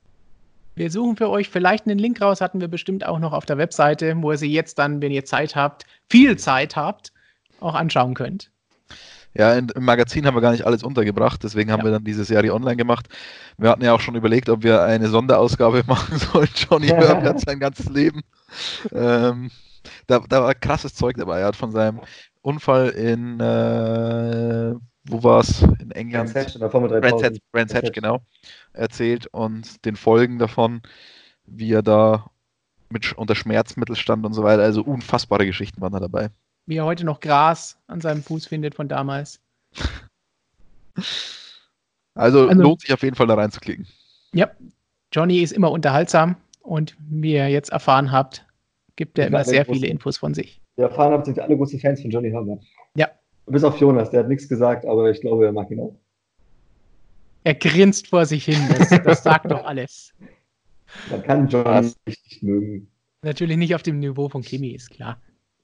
wir suchen für euch vielleicht einen Link raus, hatten wir bestimmt auch noch auf der Webseite, wo ihr sie jetzt dann, wenn ihr Zeit habt, viel Zeit habt, auch anschauen könnt. Ja, in, im Magazin haben wir gar nicht alles untergebracht, deswegen haben Ja. wir dann diese Serie online gemacht. Wir hatten ja auch schon überlegt, ob wir eine Sonderausgabe machen sollen. Johnny Herbert sein ganzes Leben. Ähm, da, da war krasses Zeug dabei. Er hat von seinem Unfall in, äh, wo war es? In England. Brands Hatch in der Formel Brands dreitausend. Hatch, Brands Hatch, genau. Erzählt und den Folgen davon, wie er da mit, unter Schmerzmittel stand und so weiter. Also unfassbare Geschichten waren da dabei. Wie er heute noch Gras an seinem Fuß findet von damals. Also, Also- lohnt sich auf jeden Fall da reinzuklicken. Ja, Johnny ist immer unterhaltsam und wie ihr jetzt erfahren habt, gibt er Ich immer weiß, sehr ich wusste- viele Infos von sich. Wir erfahren haben, sind wir alle große Fans von Johnny Herbert. Ja. Bis auf Jonas, der hat nichts gesagt, aber ich glaube, er mag ihn auch. Er grinst vor sich hin, das, das sagt doch alles. Man kann Jonas nicht mögen. Natürlich nicht auf dem Niveau von Kimi, ist klar.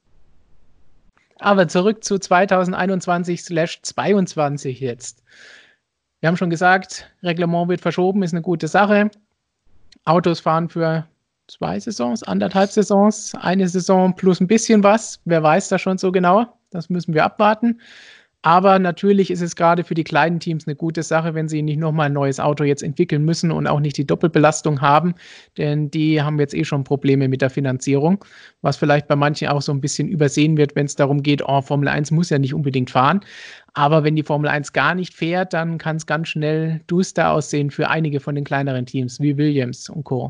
Aber zurück zu zweitausendeinundzwanzig zweiundzwanzig jetzt. Wir haben schon gesagt, Reglement wird verschoben, ist eine gute Sache. Autos fahren für zwei Saisons, anderthalb Saisons, eine Saison plus ein bisschen was. Wer weiß das schon so genau? Das müssen wir abwarten. Aber natürlich ist es gerade für die kleinen Teams eine gute Sache, wenn sie nicht nochmal ein neues Auto jetzt entwickeln müssen und auch nicht die Doppelbelastung haben, denn die haben jetzt eh schon Probleme mit der Finanzierung, was vielleicht bei manchen auch so ein bisschen übersehen wird, wenn es darum geht, oh, Formel eins muss ja nicht unbedingt fahren. Aber wenn die Formel eins gar nicht fährt, dann kann es ganz schnell duster aussehen für einige von den kleineren Teams, wie Williams und Co.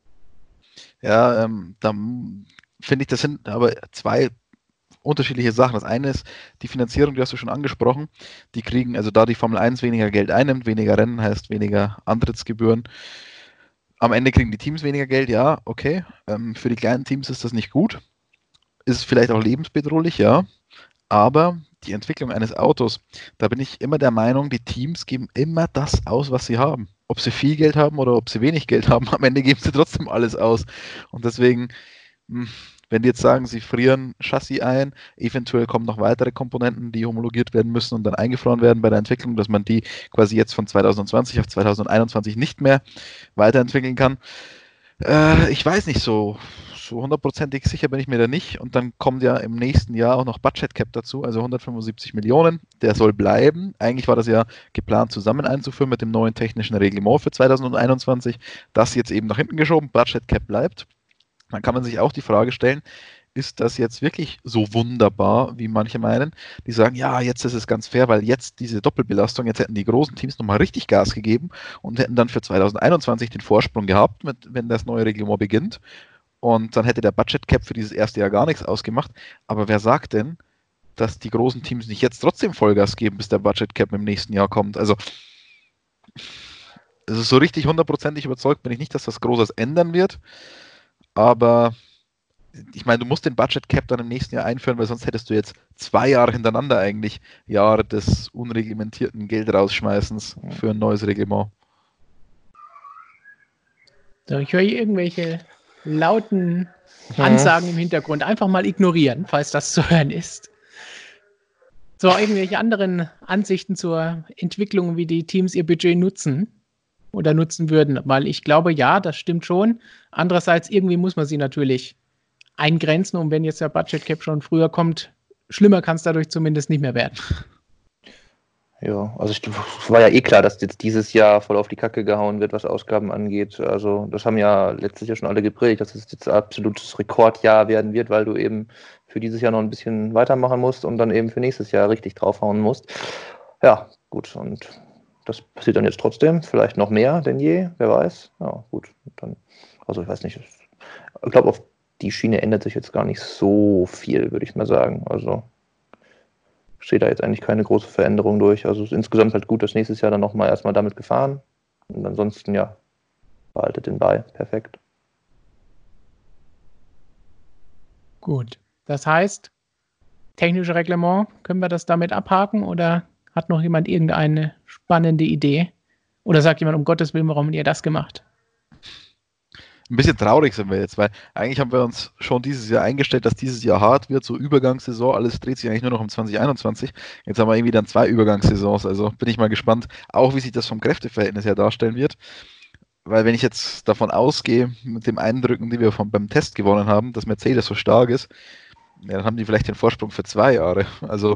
Ja, ähm, da finde ich, das sind aber zwei unterschiedliche Sachen. Das eine ist die Finanzierung, die hast du schon angesprochen. Die kriegen, also da die Formel eins weniger Geld einnimmt, weniger Rennen heißt weniger Antrittsgebühren. Am Ende kriegen die Teams weniger Geld, ja, okay. Ähm, für die kleinen Teams ist das nicht gut. Ist vielleicht auch lebensbedrohlich, ja. Aber die Entwicklung eines Autos, da bin ich immer der Meinung, die Teams geben immer das aus, was sie haben. Ob sie viel Geld haben oder ob sie wenig Geld haben, am Ende geben sie trotzdem alles aus. Und deswegen, wenn die jetzt sagen, sie frieren Chassis ein, eventuell kommen noch weitere Komponenten, die homologiert werden müssen und dann eingefroren werden bei der Entwicklung, dass man die quasi jetzt von zweitausendzwanzig auf zweitausendeinundzwanzig nicht mehr weiterentwickeln kann. Äh, ich weiß nicht so. So hundertprozentig sicher bin ich mir da nicht. Und dann kommt ja im nächsten Jahr auch noch Budget Cap dazu, also hundertfünfundsiebzig Millionen. Der soll bleiben. Eigentlich war das ja geplant, zusammen einzuführen mit dem neuen technischen Reglement für zweitausendeinundzwanzig. Das jetzt eben nach hinten geschoben. Budget Cap bleibt. Dann kann man sich auch die Frage stellen, ist das jetzt wirklich so wunderbar, wie manche meinen? Die sagen, ja, jetzt ist es ganz fair, weil jetzt diese Doppelbelastung, jetzt hätten die großen Teams nochmal richtig Gas gegeben und hätten dann für zweitausendeinundzwanzig den Vorsprung gehabt, mit, wenn das neue Reglement beginnt. Und dann hätte der Budget Cap für dieses erste Jahr gar nichts ausgemacht. Aber wer sagt denn, dass die großen Teams nicht jetzt trotzdem Vollgas geben, bis der Budget Cap im nächsten Jahr kommt? Also, also so richtig hundertprozentig überzeugt bin ich nicht, dass das Großes ändern wird. Aber ich meine, du musst den Budget Cap dann im nächsten Jahr einführen, weil sonst hättest du jetzt zwei Jahre hintereinander eigentlich Jahre des unreglementierten Geldrausschmeißens für ein neues Reglement. So, ich höre hier irgendwelche lauten Ansagen im Hintergrund einfach mal ignorieren, falls das zu hören ist. So, irgendwelche anderen Ansichten zur Entwicklung, wie die Teams ihr Budget nutzen oder nutzen würden? Weil ich glaube, ja, das stimmt schon. Andererseits, irgendwie muss man sie natürlich eingrenzen und wenn jetzt der Budget Cap schon früher kommt, schlimmer kann es dadurch zumindest nicht mehr werden. Ja, also es war ja eh klar, dass jetzt dieses Jahr voll auf die Kacke gehauen wird, was Ausgaben angeht. Also das haben ja letztlich ja schon alle gepredigt, dass es jetzt ein absolutes Rekordjahr werden wird, weil du eben für dieses Jahr noch ein bisschen weitermachen musst und dann eben für nächstes Jahr richtig draufhauen musst. Ja, gut, und das passiert dann jetzt trotzdem, vielleicht noch mehr denn je, wer weiß. Ja, gut, dann, also ich weiß nicht, ich glaube, auf die Schiene ändert sich jetzt gar nicht so viel, würde ich mal sagen. Also steht da jetzt eigentlich keine große Veränderung durch. Also es ist insgesamt halt gut, dass nächstes Jahr dann nochmal erstmal damit gefahren. Und ansonsten, ja, behaltet den bei. Perfekt. Gut. Das heißt, technische Reglement, können wir das damit abhaken oder hat noch jemand irgendeine spannende Idee? Oder sagt jemand, um Gottes Willen, warum habt ihr das gemacht? Ein bisschen traurig sind wir jetzt, weil eigentlich haben wir uns schon dieses Jahr eingestellt, dass dieses Jahr hart wird, so Übergangssaison, alles dreht sich eigentlich nur noch um zwanzig einundzwanzig. Jetzt haben wir irgendwie dann zwei Übergangssaisons, also bin ich mal gespannt, auch wie sich das vom Kräfteverhältnis her darstellen wird. Weil wenn ich jetzt davon ausgehe, mit den Eindrücken, die wir vom, beim Test gewonnen haben, dass Mercedes so stark ist, ja, dann haben die vielleicht den Vorsprung für zwei Jahre. Also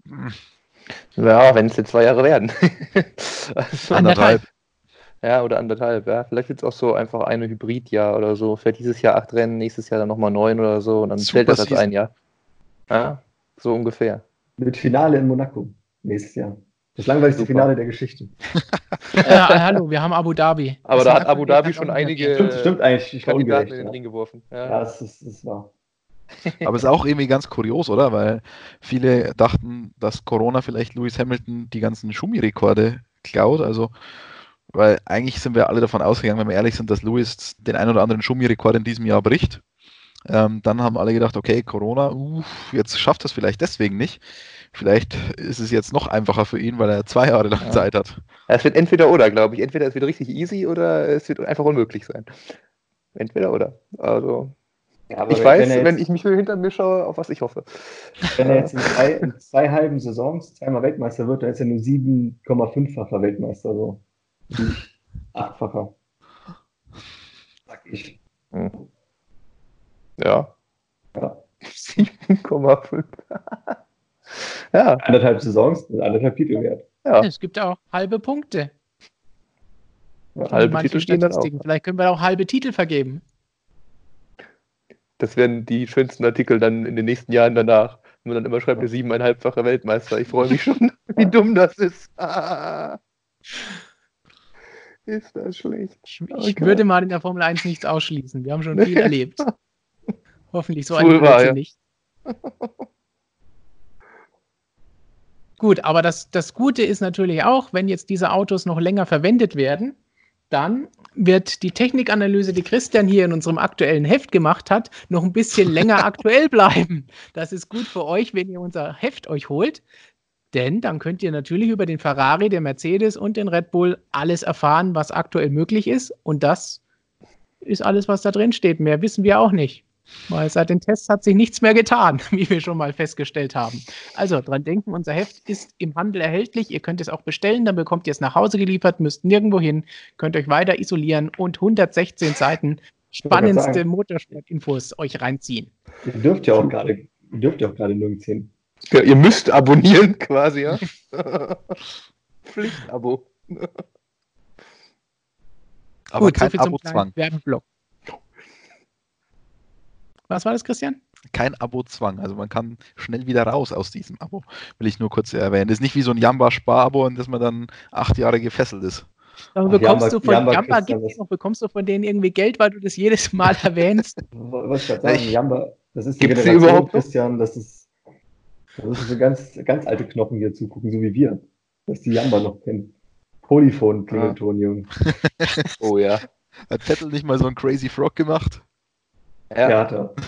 ja, wenn es jetzt zwei Jahre werden. Also, anderthalb. Ja, oder anderthalb, ja. Vielleicht wird es auch so einfach eine Hybridjahr oder so. Vielleicht dieses Jahr acht Rennen, nächstes Jahr dann nochmal neun oder so und dann zählt das als ein Jahr. Ja, so ungefähr. Mit Finale in Monaco nächstes Jahr. Das langweiligste Super. Finale der Geschichte. Ja, hallo, wir haben Abu Dhabi. Aber Das da hat hat Abu Dhabi schon einige Stimmt, stimmt eigentlich. Ich war Kandidaten ungerecht, in den ja. Ring geworfen. Ja, Ja, das ist, das war. aber es ist auch irgendwie ganz kurios, oder? Weil viele dachten, dass Corona vielleicht Lewis Hamilton die ganzen Schumi-Rekorde klaut. Also, weil eigentlich sind wir alle davon ausgegangen, wenn wir ehrlich sind, dass Lewis den ein oder anderen Schumi-Rekord in diesem Jahr bricht. Ähm, dann haben alle gedacht, okay, Corona, uff, jetzt schafft er es vielleicht deswegen nicht. Vielleicht ist es jetzt noch einfacher für ihn, weil er zwei Jahre lang Ja. Zeit hat. Ja, es wird entweder oder, glaube ich. Entweder es wird richtig easy oder es wird einfach unmöglich sein. Entweder oder. Also, Ja, aber ich wenn, weiß, wenn, er jetzt, wenn ich mich hinter mir schaue, auf was ich hoffe. wenn er jetzt in zwei, in zwei halben Saisons zweimal Weltmeister wird, dann ist er nur sieben Komma fünffacher Weltmeister. So. Nicht achtfacher. Sag ich. Hm. Ja. Ja. sieben Komma fünf. Ja, Anderthalb Saisons, anderthalb Titel wert. ja. Es gibt auch halbe Punkte. Ja. in Halbe manchen Titel stehen dann auch. Statistiken. Vielleicht können wir auch halbe Titel vergeben. Das werden die schönsten Artikel dann in den nächsten Jahren danach. Wenn man dann immer schreibt, der siebeneinhalbfache Weltmeister. Ich freue mich schon, wie dumm das ist. Ah. Ist das schlecht. Ich, ich Okay. würde mal in der Formel eins nichts ausschließen. Wir haben schon viel erlebt. Hoffentlich so ein Wohl wahr, Blödsinn ja. nicht. Gut, aber das, das Gute ist natürlich auch, wenn jetzt diese Autos noch länger verwendet werden, dann wird die Technikanalyse, die Christian hier in unserem aktuellen Heft gemacht hat, noch ein bisschen länger aktuell bleiben. Das ist gut für euch, wenn ihr unser Heft euch holt, denn dann könnt ihr natürlich über den Ferrari, den Mercedes und den Red Bull alles erfahren, was aktuell möglich ist, und das ist alles, was da drin steht. Mehr wissen wir auch nicht, weil seit den Tests hat sich nichts mehr getan, wie wir schon mal festgestellt haben. Also dran denken, unser Heft ist im Handel erhältlich. Ihr könnt es auch bestellen, dann bekommt ihr es nach Hause geliefert, müsst nirgendwo hin, könnt euch weiter isolieren und hundertsechzehn Seiten spannendste sagen. Motorsport-Infos euch reinziehen. Ihr dürft ja auch gerade, ihr dürft ja auch gerade nirgends hin. Ja, ihr müsst abonnieren quasi, ja. Pflichtabo. Aber Gut, kein soviel zum Abo-Zwang. kleinen Werbeblock. Was war das, Christian? Kein Abo-Zwang. Also man kann schnell wieder raus aus diesem Abo. Will ich nur kurz erwähnen. Das ist nicht wie so ein Jamba-Spar-Abo, in das man dann acht Jahre gefesselt ist. Aber Ach, bekommst, Jamba- du von Jamba Jamba, kriegst du gibt's was. noch, bekommst du von denen irgendwie Geld, weil du das jedes Mal erwähnst? Was ich gerade sagen, Ich- Jamba, das ist die Gibt's die Generation, überhaupt noch? Christian, das ist, das ist so ganz, ganz alte Knochen hier zugucken, so wie wir. Dass die Jamba noch kennen. Polyphon, Klingelton, Junge. Oh ja. Hat Vettel nicht mal so einen Crazy Frog gemacht? Ja. Ja, hat er.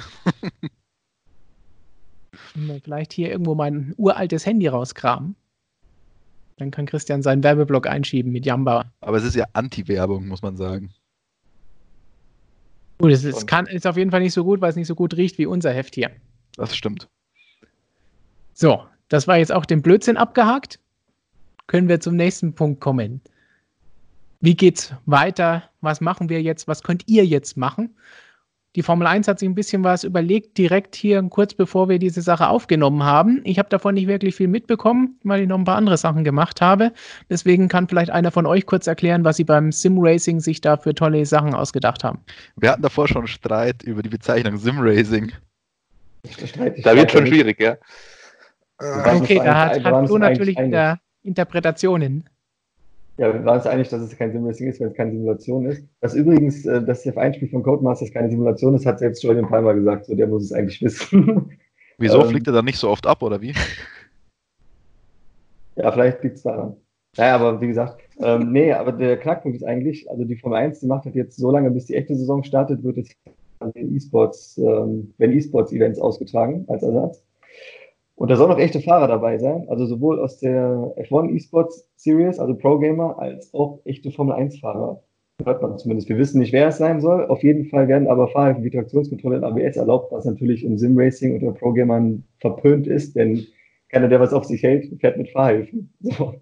Vielleicht hier irgendwo mein uraltes Handy rauskramen. Dann kann Christian seinen Werbeblock einschieben mit Jamba. Aber es ist ja Anti-Werbung, muss man sagen. Gut, es ist, kann, ist auf jeden Fall nicht so gut, weil es nicht so gut riecht wie unser Heft hier. Das stimmt. So, das war jetzt auch den Blödsinn abgehakt. Können wir zum nächsten Punkt kommen. Wie geht's weiter? Was machen wir jetzt? Was könnt ihr jetzt machen? Die Formel eins hat sich ein bisschen was überlegt, direkt hier, kurz bevor wir diese Sache aufgenommen haben. Ich habe davon nicht wirklich viel mitbekommen, weil ich noch ein paar andere Sachen gemacht habe. Deswegen kann vielleicht einer von euch kurz erklären, was sie beim Sim-Racing sich da für tolle Sachen ausgedacht haben. Wir hatten davor schon einen Streit über die Bezeichnung Sim-Racing. Da wird schon schwierig, ja. Okay, da hat, hat Flo natürlich wieder Interpretationen. Ja, wir waren uns einig, dass es kein Sim-Racing ist, wenn es keine Simulation ist. Was übrigens, äh, dass das F eins Spiel von Codemasters keine Simulation ist, hat selbst Julian Palmer gesagt, so der muss es eigentlich wissen. Wieso ähm, fliegt er dann nicht so oft ab, oder wie? Ja, vielleicht liegt es daran. Naja, aber wie gesagt, ähm, nee, aber der Knackpunkt ist eigentlich, also die Formel eins, die macht das jetzt so lange, bis die echte Saison startet, wird es an den E-Sports, ähm, wenn E-Sports-Events ausgetragen als Ersatz. Und da sollen noch echte Fahrer dabei sein, also sowohl aus der F eins eSports Series, also Pro-Gamer, als auch echte Formel eins Fahrer. Hört man zumindest. Wir wissen nicht, wer es sein soll. Auf jeden Fall werden aber Fahrer wie Traktionskontrolle in A B S erlaubt, was natürlich im Sim-Racing unter Pro-Gamern verpönt ist, denn keiner, der was auf sich hält, fährt mit Fahrhilfen. So.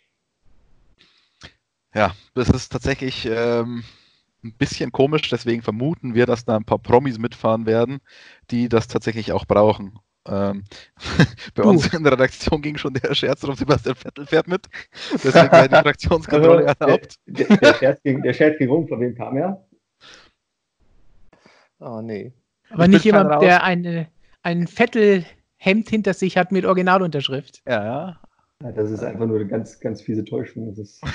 Ja, das ist tatsächlich ähm, ein bisschen komisch, deswegen vermuten wir, dass da ein paar Promis mitfahren werden, die das tatsächlich auch brauchen. Ähm, bei Du. uns in der Redaktion ging schon der Scherz rum, Sebastian Vettel fährt mit. Deswegen wäre die Traktionskontrolle erlaubt. Der, der, der, Scherz ging, der Scherz ging rum, von wem kam er? Oh, nee. Aber Ich nicht bin jemand, raus. der eine, ein Vettel-Hemd hinter sich hat mit Originalunterschrift. Ja, ja. Ja, das ist einfach nur eine ganz, ganz fiese Täuschung. Das ist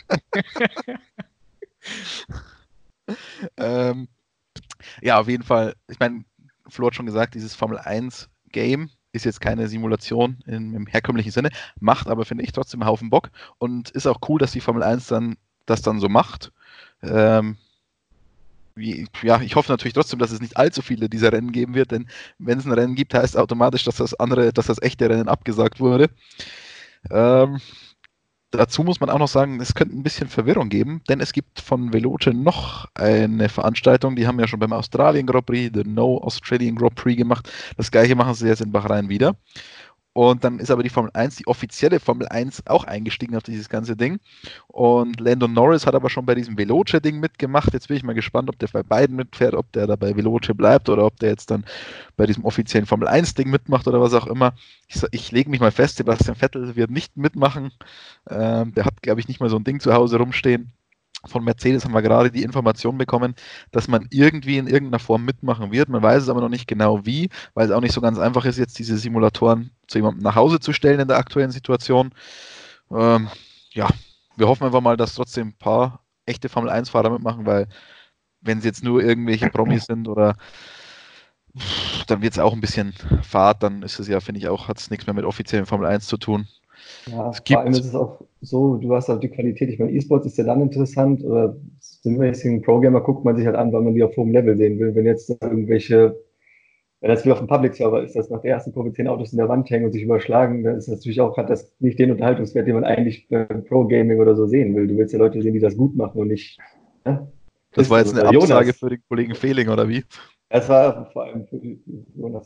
ähm, ja, auf jeden Fall. Ich meine, Flo hat schon gesagt, dieses Formel eins Game ist jetzt keine Simulation im, im herkömmlichen Sinne, macht aber, finde ich, trotzdem einen Haufen Bock und ist auch cool, dass die Formel eins dann das dann so macht. Ähm, wie, ja, ich hoffe natürlich trotzdem, dass es nicht allzu viele dieser Rennen geben wird, denn wenn es ein Rennen gibt, heißt automatisch, dass das andere, dass das echte Rennen abgesagt wurde. Ähm, dazu muss man auch noch sagen, es könnte ein bisschen Verwirrung geben, denn es gibt von Veloce noch eine Veranstaltung, die haben ja schon beim Australien Grand Prix, the No Australian Grand Prix gemacht. Das gleiche machen sie jetzt in Bahrain wieder. Und dann ist aber die Formel eins, die offizielle Formel eins, auch eingestiegen auf dieses ganze Ding. Und Lando Norris hat aber schon bei diesem Veloce-Ding mitgemacht. Jetzt bin ich mal gespannt, ob der bei beiden mitfährt, ob der da bei Veloce bleibt oder ob der jetzt dann bei diesem offiziellen Formel eins-Ding mitmacht oder was auch immer. Ich, ich lege mich mal fest, Sebastian Vettel wird nicht mitmachen. Ähm, der hat, glaube ich, nicht mal so ein Ding zu Hause rumstehen. Von Mercedes haben wir gerade die Information bekommen, dass man irgendwie in irgendeiner Form mitmachen wird. Man weiß es aber noch nicht genau wie, weil es auch nicht so ganz einfach ist, jetzt diese Simulatoren zu jemandem nach Hause zu stellen in der aktuellen Situation. Ähm, ja, wir hoffen einfach mal, dass trotzdem ein paar echte Formel eins Fahrer mitmachen, weil wenn sie jetzt nur irgendwelche Promis sind oder dann wird es auch ein bisschen Fahrt, dann ist es ja, finde ich auch, hat es nichts mehr mit offiziellen Formel eins zu tun. Ja, Es vor gibt- allem ist es auch so, du hast halt die Qualität, ich meine, E-Sports ist ja dann interessant, oder Sim-Racing, Pro-Gamer guckt man sich halt an, weil man die auf hohem Level sehen will. Wenn jetzt da irgendwelche, wenn das wie auf dem Public-Server ist, dass nach der ersten Kurve zehn Autos in der Wand hängen und sich überschlagen, dann ist das natürlich auch, hat das nicht den Unterhaltungswert, den man eigentlich beim Pro-Gaming oder so sehen will. Du willst ja Leute sehen, die das gut machen und nicht. Ne? Das war jetzt eine Jonas. Absage für den Kollegen Fehling, oder wie? Das war vor allem für Jonas.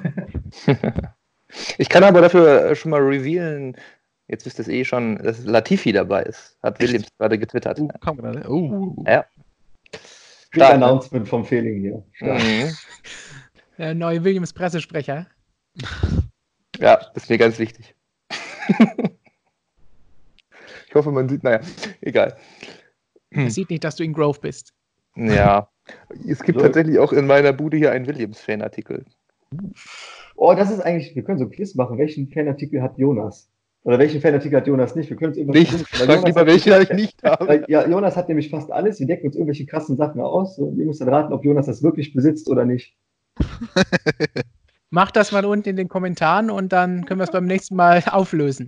Ich kann aber dafür schon mal revealen, jetzt wisst ihr es eh schon, dass Latifi dabei ist. Hat Williams gerade getwittert. Uh, kam gerade. Uh. Ja. Big Stark, ne? Announcement vom Fehling hier. Stark. Mhm. Der neue Williams-Pressesprecher. Ja, das ist mir ganz wichtig. Ich hoffe, man sieht, naja, egal. Man sieht nicht, dass du in Grove bist. Ja, es gibt So. tatsächlich auch in meiner Bude hier einen Williams-Fanartikel. Oh, das ist eigentlich, wir können so ein Quiz machen. Welchen Fanartikel hat Jonas? Oder welchen Fanartikel hat Jonas nicht? Wir können uns irgendwas Nicht, versuchen, weil frag Jonas lieber, hat- welchen ich nicht habe. Weil, ja, Jonas hat nämlich fast alles. Wir decken uns irgendwelche krassen Sachen aus. Und ihr müsst dann raten, ob Jonas das wirklich besitzt oder nicht. Macht das mal unten in den Kommentaren und dann können wir es beim nächsten Mal auflösen.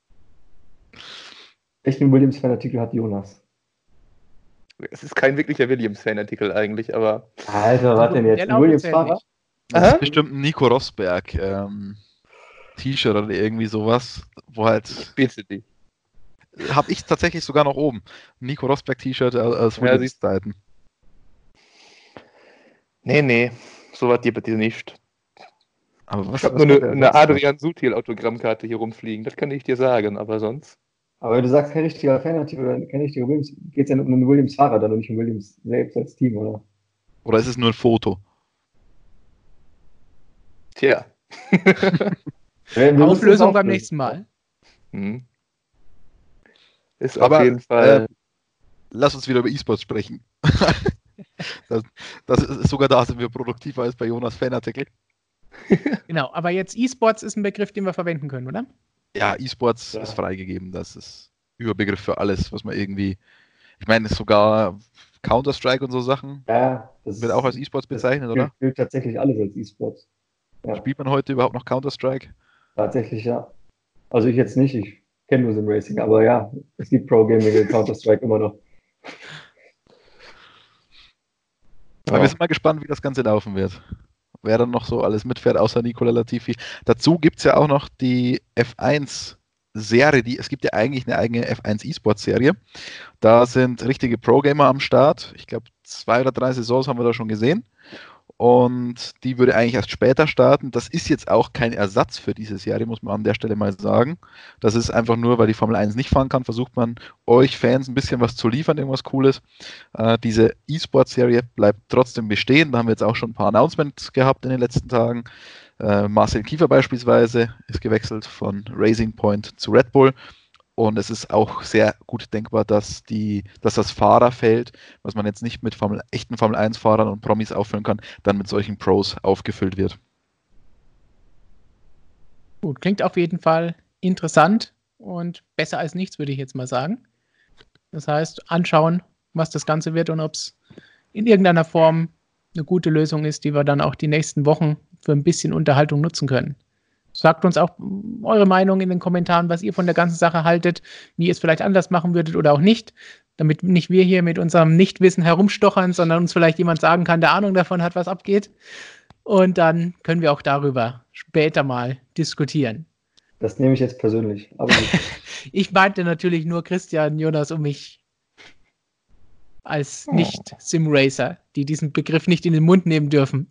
Welchen Williams-Fanartikel hat Jonas? Es ist kein wirklicher Williams-Fanartikel eigentlich, aber Alter, was denn jetzt? Der Ein lautet Williams-Fahrer? nicht. Das Aha. ist bestimmt ein Nico Rosberg ähm, T-Shirt oder irgendwie sowas, wo halt, bitte dich. habe ich tatsächlich sogar noch oben. Nico Rosberg T-Shirt aus aus Ja, Williams siehst- Zeiten. Nee, nee, sowas dir bitte nicht. Aber was, Ich habe was nur war eine, der eine Adrian Sutil-Autogrammkarte hier rumfliegen, das kann ich dir sagen, aber sonst. Aber wenn du sagst, kein richtiger Fanartikel oder kein richtiger Williams, geht es ja um einen Williams-Fahrer dann und nicht um Williams selbst als Team, oder? Oder ist es nur ein Foto? Tja. Wir- wir müssen Auflösung es beim auflösen. nächsten Mal. Hm. Ist Aber, auf jeden Fall. äh, Lass uns wieder über E-Sports sprechen. das, das ist sogar da sind wir produktiver als bei Jonas Fanartikel. Genau, aber jetzt E-Sports ist ein Begriff, den wir verwenden können, oder? Ja, E-Sports Ja. ist freigegeben. Das ist Überbegriff für alles, was man irgendwie. Ich meine, sogar Counter-Strike und so Sachen Ja, das wird auch als E-Sports das bezeichnet, oder? gilt, gilt tatsächlich alles als E-Sports. Ja, Spielt man heute überhaupt noch Counter-Strike? tatsächlich ja. Also ich jetzt nicht, ich kenne nur Sim Racing, aber ja, es gibt Pro-Gaming in Counter-Strike immer noch. Aber wir sind mal gespannt, wie das Ganze laufen wird. Wer dann noch so alles mitfährt, außer Nicola Latifi. Dazu gibt es ja auch noch die F eins Serie, die, es gibt ja eigentlich eine eigene F eins E-Sports-Serie. Da sind richtige Pro-Gamer am Start. Ich glaube, zwei oder drei Saisons haben wir da schon gesehen. Und die würde eigentlich erst später starten. Das ist jetzt auch kein Ersatz für diese Serie, muss man an der Stelle mal sagen. Das ist einfach nur, weil die Formel eins nicht fahren kann, versucht man euch Fans ein bisschen was zu liefern, irgendwas Cooles. Äh, diese E-Sport-Serie bleibt trotzdem bestehen. Da haben wir jetzt auch schon ein paar Announcements gehabt in den letzten Tagen. Äh, Marcel Kiefer beispielsweise ist gewechselt von Racing Point zu Red Bull. Und es ist auch sehr gut denkbar, dass, die, dass das Fahrerfeld, was man jetzt nicht mit Formel, echten Formel eins Fahrern und Promis auffüllen kann, dann mit solchen Pros aufgefüllt wird. Gut, klingt auf jeden Fall interessant und besser als nichts, würde ich jetzt mal sagen. Das heißt, anschauen, was das Ganze wird und ob es in irgendeiner Form eine gute Lösung ist, die wir dann auch die nächsten Wochen für ein bisschen Unterhaltung nutzen können. Sagt uns auch eure Meinung in den Kommentaren, was ihr von der ganzen Sache haltet, wie ihr es vielleicht anders machen würdet oder auch nicht, damit nicht wir hier mit unserem Nichtwissen herumstochern, sondern uns vielleicht jemand sagen kann, der Ahnung davon hat, was abgeht. Und dann können wir auch darüber später mal diskutieren. Das nehme ich jetzt persönlich. Aber gut. Ich meinte natürlich nur Christian, Jonas und mich als Nicht-Sim-Racer, die diesen Begriff nicht in den Mund nehmen dürfen.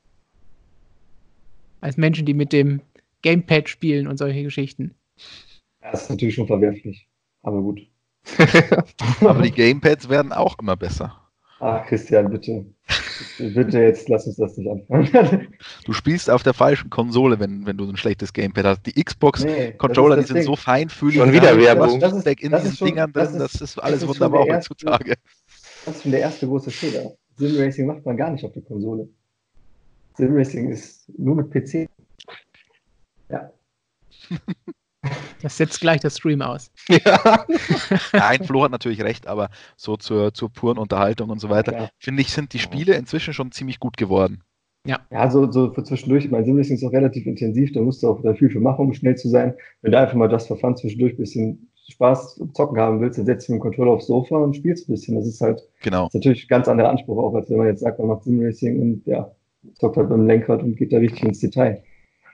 Als Menschen, die mit dem Gamepad spielen und solche Geschichten. Das ist natürlich schon verwerflich. Aber gut. Aber die Gamepads werden auch immer besser. Ach, Christian, bitte. Bitte, jetzt lass uns das nicht anfangen. Du spielst auf der falschen Konsole, wenn, wenn du ein schlechtes Gamepad hast. Die Nee, Xbox-Controller, das die ist das sind so Ding. feinfühlig. Schon wieder da ist Werbung. das Feedback in Das ist diesen schon- Dingern das drin, ist- das ist alles das ist schon wunderbar der erste- heutzutage. Das ist schon der erste große Fehler. Sim-Racing macht man gar nicht auf der Konsole. Sim-Racing ist nur mit P C. Ja. Das setzt gleich das Stream aus. Ja. Nein, Flo hat natürlich recht, aber so zur, zur puren Unterhaltung und so weiter, Klar. finde ich, sind die Spiele inzwischen schon ziemlich gut geworden. Ja, so, so für zwischendurch. Mein Sim-Racing ist auch relativ intensiv, da musst du auch da viel für machen, um schnell zu sein. Wenn du einfach mal das Verfahren zwischendurch ein bisschen Spaß zocken haben willst, dann setzt du mit dem Controller aufs Sofa und spielst ein bisschen. Das ist halt Genau. das ist natürlich ein ganz anderer Anspruch auch, als wenn man jetzt sagt, man macht Sim-Racing und ja, zockt halt beim Lenkrad und geht da richtig ins Detail.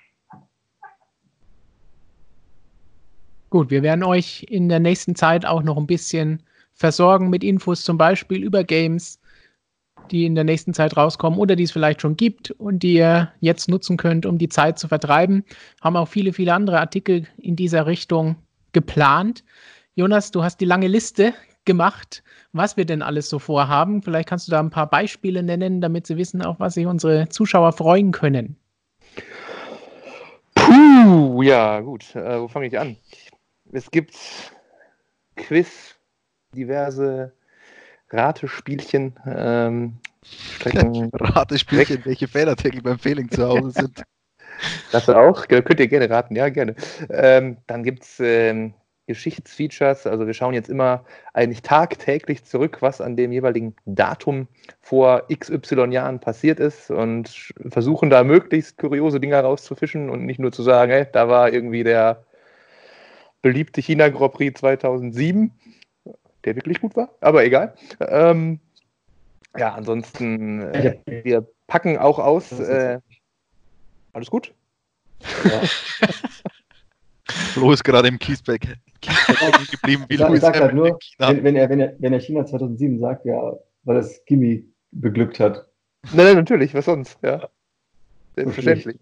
Gut, wir werden euch in der nächsten Zeit auch noch ein bisschen versorgen mit Infos, zum Beispiel über Games, die in der nächsten Zeit rauskommen oder die es vielleicht schon gibt und die ihr jetzt nutzen könnt, um die Zeit zu vertreiben. Haben auch viele, viele andere Artikel in dieser Richtung geplant. Jonas, du hast die lange Liste gemacht, was wir denn alles so vorhaben. Vielleicht kannst du da ein paar Beispiele nennen, damit sie wissen, auf was sich unsere Zuschauer freuen können. Puh, ja, gut. Äh, wo fange ich an? Es gibt Quiz, diverse Ratespielchen, ähm, Strecken. Ratespielchen, welche Fanartikel beim Fehling zu Hause sind. Das auch, könnt ihr gerne raten, ja, gerne. Ähm, dann gibt es ähm, Geschichtsfeatures, also wir schauen jetzt immer eigentlich tagtäglich zurück, was an dem jeweiligen Datum vor X Y Jahren passiert ist und versuchen da möglichst kuriose Dinge rauszufischen und nicht nur zu sagen, hey, da war irgendwie der beliebte China Grand Prix zweitausendsieben, der wirklich gut war, aber egal. Ähm, ja, ansonsten, äh, wir packen auch aus, äh, alles gut? Ja. Flo ist gerade im Kiesbeck Kiesbeck geblieben, wie Ich sag, ich Lewis sag halt Hamilton in nur, China. wenn, wenn, er, wenn, er, wenn er China zweitausendsieben sagt, ja, weil das Kimi beglückt hat, Nein, nein, natürlich, was sonst, ja. Selbstverständlich.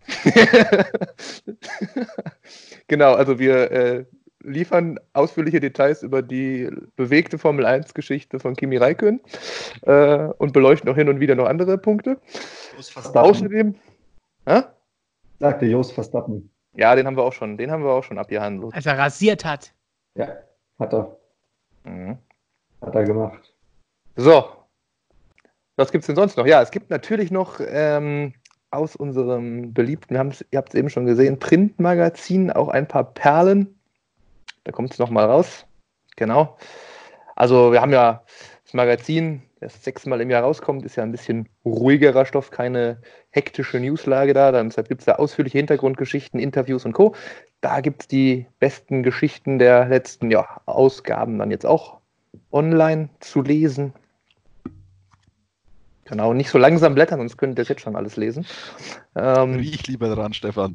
Genau, also wir äh, liefern ausführliche Details über die bewegte Formel eins Geschichte von Kimi Räikkönen äh, und beleuchten auch hin und wieder noch andere Punkte. Außerdem, hä? Sagte Jos Verstappen. Ja, den haben wir auch schon, den haben wir auch schon abgehandelt. Als er rasiert hat. Ja, hat er. Mhm. Hat er gemacht. So, was gibt es denn sonst noch? Ja, es gibt natürlich noch ähm, aus unserem beliebten, wir haben's, ihr habt es eben schon gesehen, Printmagazin auch ein paar Perlen. Da kommt es nochmal raus. Genau. Also wir haben ja das Magazin, das sechsmal im Jahr rauskommt, ist ja ein bisschen ruhigerer Stoff, keine hektische Newslage da. Dann, deshalb gibt es da ausführliche Hintergrundgeschichten, Interviews und Co. Da gibt es die besten Geschichten der letzten ja, Ausgaben dann jetzt auch online zu lesen. Genau, nicht so langsam blättern, sonst könnt ihr das jetzt schon alles lesen. Ähm, Riech lieber dran, Stefan.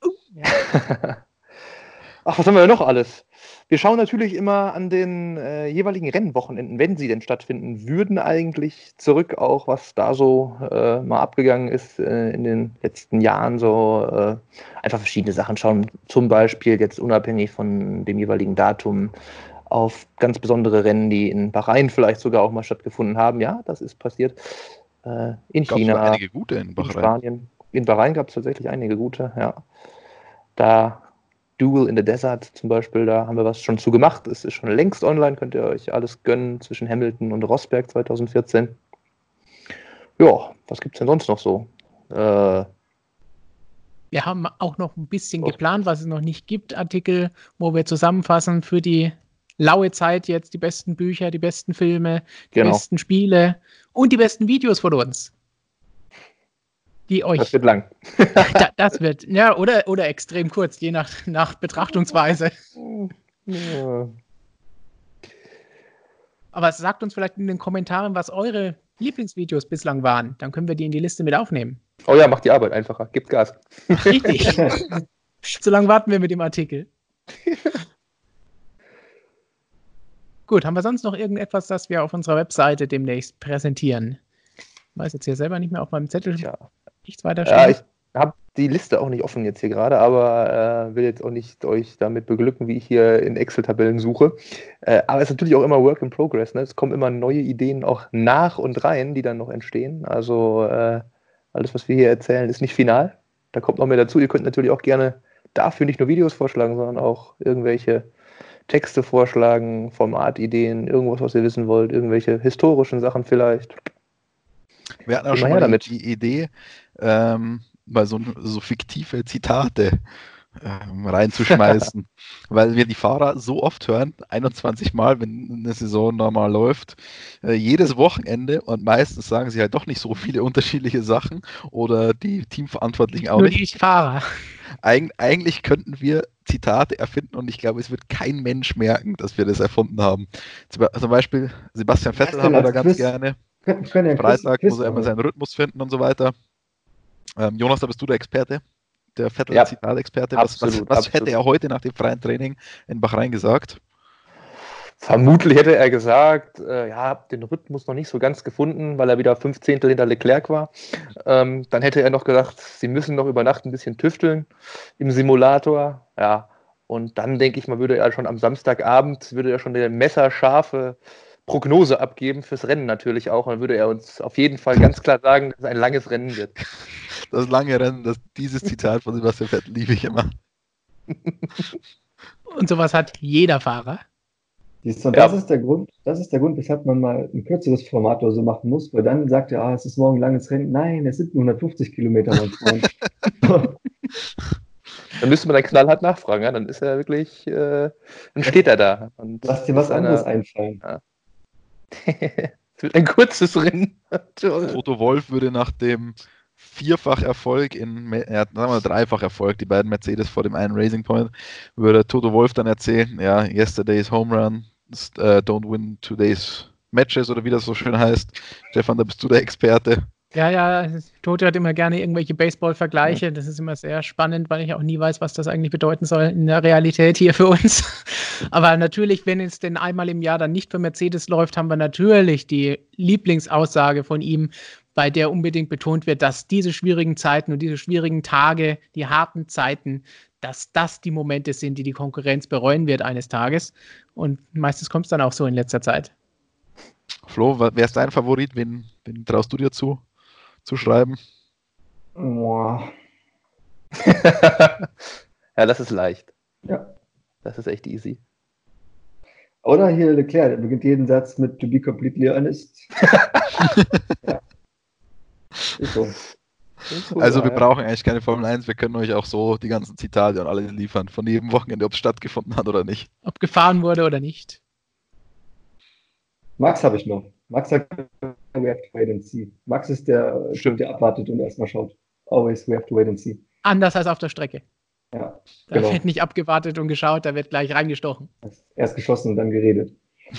Ach, was haben wir denn noch alles? Wir schauen natürlich immer an den äh, jeweiligen Rennwochenenden, wenn sie denn stattfinden würden, eigentlich zurück auch, was da so äh, mal abgegangen ist äh, in den letzten Jahren. So äh, einfach verschiedene Sachen schauen, zum Beispiel jetzt unabhängig von dem jeweiligen Datum auf ganz besondere Rennen, die in Bahrain vielleicht sogar auch mal stattgefunden haben. Ja, das ist passiert. Äh, in Gab's China, sogar einige gute in in Bahrain. Spanien. In Bahrain gab es tatsächlich einige gute, ja. Da Duel in the Desert zum Beispiel, da haben wir was schon zu gemacht. Es ist schon längst online, könnt ihr euch alles gönnen zwischen Hamilton und Rosberg zwanzig vierzehn. Ja, was gibt es denn sonst noch so? Äh, Wir haben auch noch ein bisschen Was? geplant, was es noch nicht gibt, Artikel, wo wir zusammenfassen für die laue Zeit jetzt die besten Bücher, die besten Filme, die Genau. besten Spiele und die besten Videos von uns. Die euch. das wird lang. Da, das wird, ja, oder, oder extrem kurz, je nach, nach Betrachtungsweise. Ja. Aber sagt uns vielleicht in den Kommentaren, was eure Lieblingsvideos bislang waren. Dann können wir die in die Liste mit aufnehmen. Oh ja, macht die Arbeit einfacher. Gibt Gas. Richtig. So lange warten wir mit dem Artikel. Gut, haben wir sonst noch irgendetwas, das wir auf unserer Webseite demnächst präsentieren? Ich weiß jetzt hier selber nicht mehr auf meinem Zettel. Tja. Nichts weiter Ja, stehen. ich habe die Liste auch nicht offen jetzt hier gerade, aber äh, will jetzt auch nicht euch damit beglücken, wie ich hier in Excel-Tabellen suche. Äh, aber es ist natürlich auch immer Work in Progress. Ne? Es kommen immer neue Ideen auch nach und rein, die dann noch entstehen. Also äh, alles, was wir hier erzählen, ist nicht final. Da kommt noch mehr dazu. Ihr könnt natürlich auch gerne dafür nicht nur Videos vorschlagen, sondern auch irgendwelche Texte vorschlagen, Formatideen, irgendwas, was ihr wissen wollt, irgendwelche historischen Sachen vielleicht. Wir hatten auch Immer schon her mal damit. die Idee, ähm, mal so, so fiktive Zitate ähm, reinzuschmeißen, weil wir die Fahrer so oft hören, einundzwanzig Mal, wenn eine Saison normal läuft, äh, jedes Wochenende, und meistens sagen sie halt doch nicht so viele unterschiedliche Sachen oder die Teamverantwortlichen auch Nur nicht. die Fahrer. Eig eigentlich könnten wir Zitate erfinden und ich glaube, es wird kein Mensch merken, dass wir das erfunden haben. Zum Zum Beispiel Sebastian Vettel denn haben wir da als ganz Quiz? gerne. Können, können ja ein Quiz- Freitag Quiz muss er immer machen. seinen Rhythmus finden und so weiter. Ähm, Jonas, da bist du der Experte, der Ja, Vettel-Zitat-Experte. Was, was, absolut, was absolut. hätte er heute nach dem freien Training in Bahrain gesagt? Vermutlich hätte er gesagt, äh, ja, hab den Rhythmus noch nicht so ganz gefunden, weil er wieder fünf Zehntel hinter Leclerc war. Ähm, dann hätte er noch gesagt, sie müssen noch über Nacht ein bisschen tüfteln im Simulator. Ja, und dann denke ich mal, würde er schon am Samstagabend, würde er schon eine messerscharfe Prognose abgeben, fürs Rennen natürlich auch. Und dann würde er uns auf jeden Fall ganz klar sagen, dass es ein langes Rennen wird. Das lange Rennen, das, dieses Zitat von Sebastian Vettel liebe ich immer. Und sowas hat jeder Fahrer. Siehst du, und Ja. das ist der Grund, das ist der Grund, weshalb man mal ein kürzeres Format oder so machen muss, weil dann sagt er, ah, es ist morgen ein langes Rennen. Nein, es sind nur hundertfünfzig Kilometer, mein Freund. Dann müsste man dann knallhart nachfragen, ja? Dann ist er wirklich, äh, dann steht er da. Und Lass dir was ist einer- anderes einfallen. Es wird ein kurzes Rennen. Toll. Toto Wolff würde nach dem Vierfach-Erfolg in, Me- ja, sagen wir mal Dreifach-Erfolg, die beiden Mercedes vor dem einen Racing Point, würde Toto Wolff dann erzählen, ja, yesterday's home run, uh, don't win today's matches oder wie das so schön heißt. Stefan, da bist du der Experte. Ja, ja, Tote hat immer gerne irgendwelche Baseball-Vergleiche. Das ist immer sehr spannend, weil ich auch nie weiß, was das eigentlich bedeuten soll in der Realität hier für uns. Aber natürlich, wenn es denn einmal im Jahr dann nicht für Mercedes läuft, haben wir natürlich die Lieblingsaussage von ihm, bei der unbedingt betont wird, dass diese schwierigen Zeiten und diese schwierigen Tage, die harten Zeiten, dass das die Momente sind, die die Konkurrenz bereuen wird eines Tages. Und meistens kommt es dann auch so in letzter Zeit. Flo, wer ist dein Favorit? Wen, wen traust du dir zu, zu schreiben? Boah. Ja, das ist leicht. Ja. Das ist echt easy. Oder hier Leclerc, der beginnt jeden Satz mit "to be completely honest". Ja. Ist so. Ist cool, Also wir ja. brauchen eigentlich keine Formel eins, wir können euch auch so die ganzen Zitate und alles liefern, von jedem Wochenende, ob es stattgefunden hat oder nicht. Ob gefahren wurde oder nicht. Max habe ich noch. Max sagt, we have to wait and see. Max ist der, Stimmt. der abwartet und erstmal schaut. Always we have to wait and see. Anders als auf der Strecke. Ja, Da genau. wird nicht abgewartet und geschaut, da wird gleich reingestochen. Erst geschossen und dann geredet.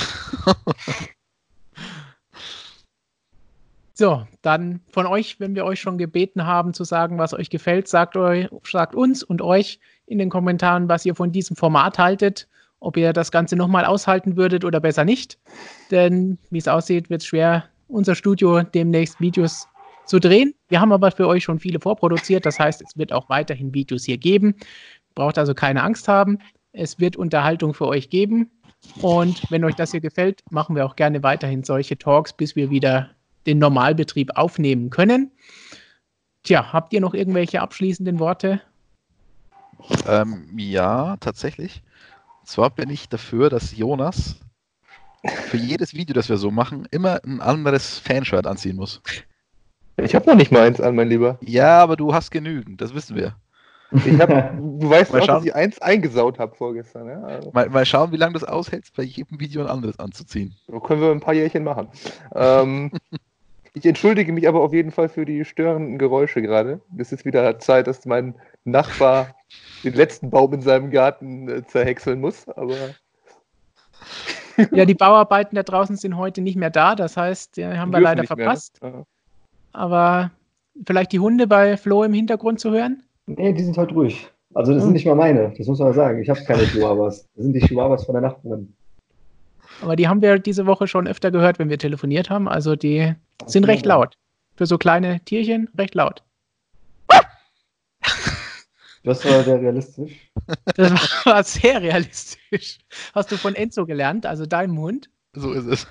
So, dann von euch, wenn wir euch schon gebeten haben zu sagen, was euch gefällt, sagt, euch, sagt uns und euch in den Kommentaren, was ihr von diesem Format haltet, ob ihr das Ganze nochmal aushalten würdet oder besser nicht. Denn wie es aussieht, wird es schwer, unser Studio demnächst Videos zu drehen. Wir haben aber für euch schon viele vorproduziert, das heißt, es wird auch weiterhin Videos hier geben. Braucht also keine Angst haben. Es wird Unterhaltung für euch geben. Und wenn euch das hier gefällt, machen wir auch gerne weiterhin solche Talks, bis wir wieder den Normalbetrieb aufnehmen können. Tja, habt ihr noch irgendwelche abschließenden Worte? Ähm, ja, tatsächlich. Und zwar bin ich dafür, dass Jonas für jedes Video, das wir so machen, immer ein anderes Fanshirt anziehen muss. Ich habe noch nicht mal eins an, mein Lieber. Ja, aber du hast genügend, das wissen wir. Ich hab, du weißt Mal auch, schauen. dass ich eins eingesaut habe vorgestern. Ja? Also, Mal, mal schauen, wie lange du das aushältst, bei jedem Video ein anderes anzuziehen. so können wir ein paar Jährchen machen. ähm, ich entschuldige mich aber auf jeden Fall für die störenden Geräusche gerade. Es ist wieder Zeit, dass mein Nachbar den letzten Baum in seinem Garten äh, zerhäckseln muss. Aber Ja, die Bauarbeiten da draußen sind heute nicht mehr da. Das heißt, die haben wir dürfen leider nicht mehr, verpasst. ne? Ja. Aber vielleicht die Hunde bei Flo im Hintergrund zu hören? Nee, die sind heute ruhig. Also das sind Hm. nicht mal meine, das muss man sagen. Ich habe keine Chihuahuas. Das sind die Chihuahuas von der Nachbarin. Aber die haben wir diese Woche schon öfter gehört, wenn wir telefoniert haben. Also die sind recht laut. Für so kleine Tierchen recht laut. Das war sehr realistisch. Das war sehr realistisch. Hast du von Enzo gelernt, also deinem Hund? So ist es.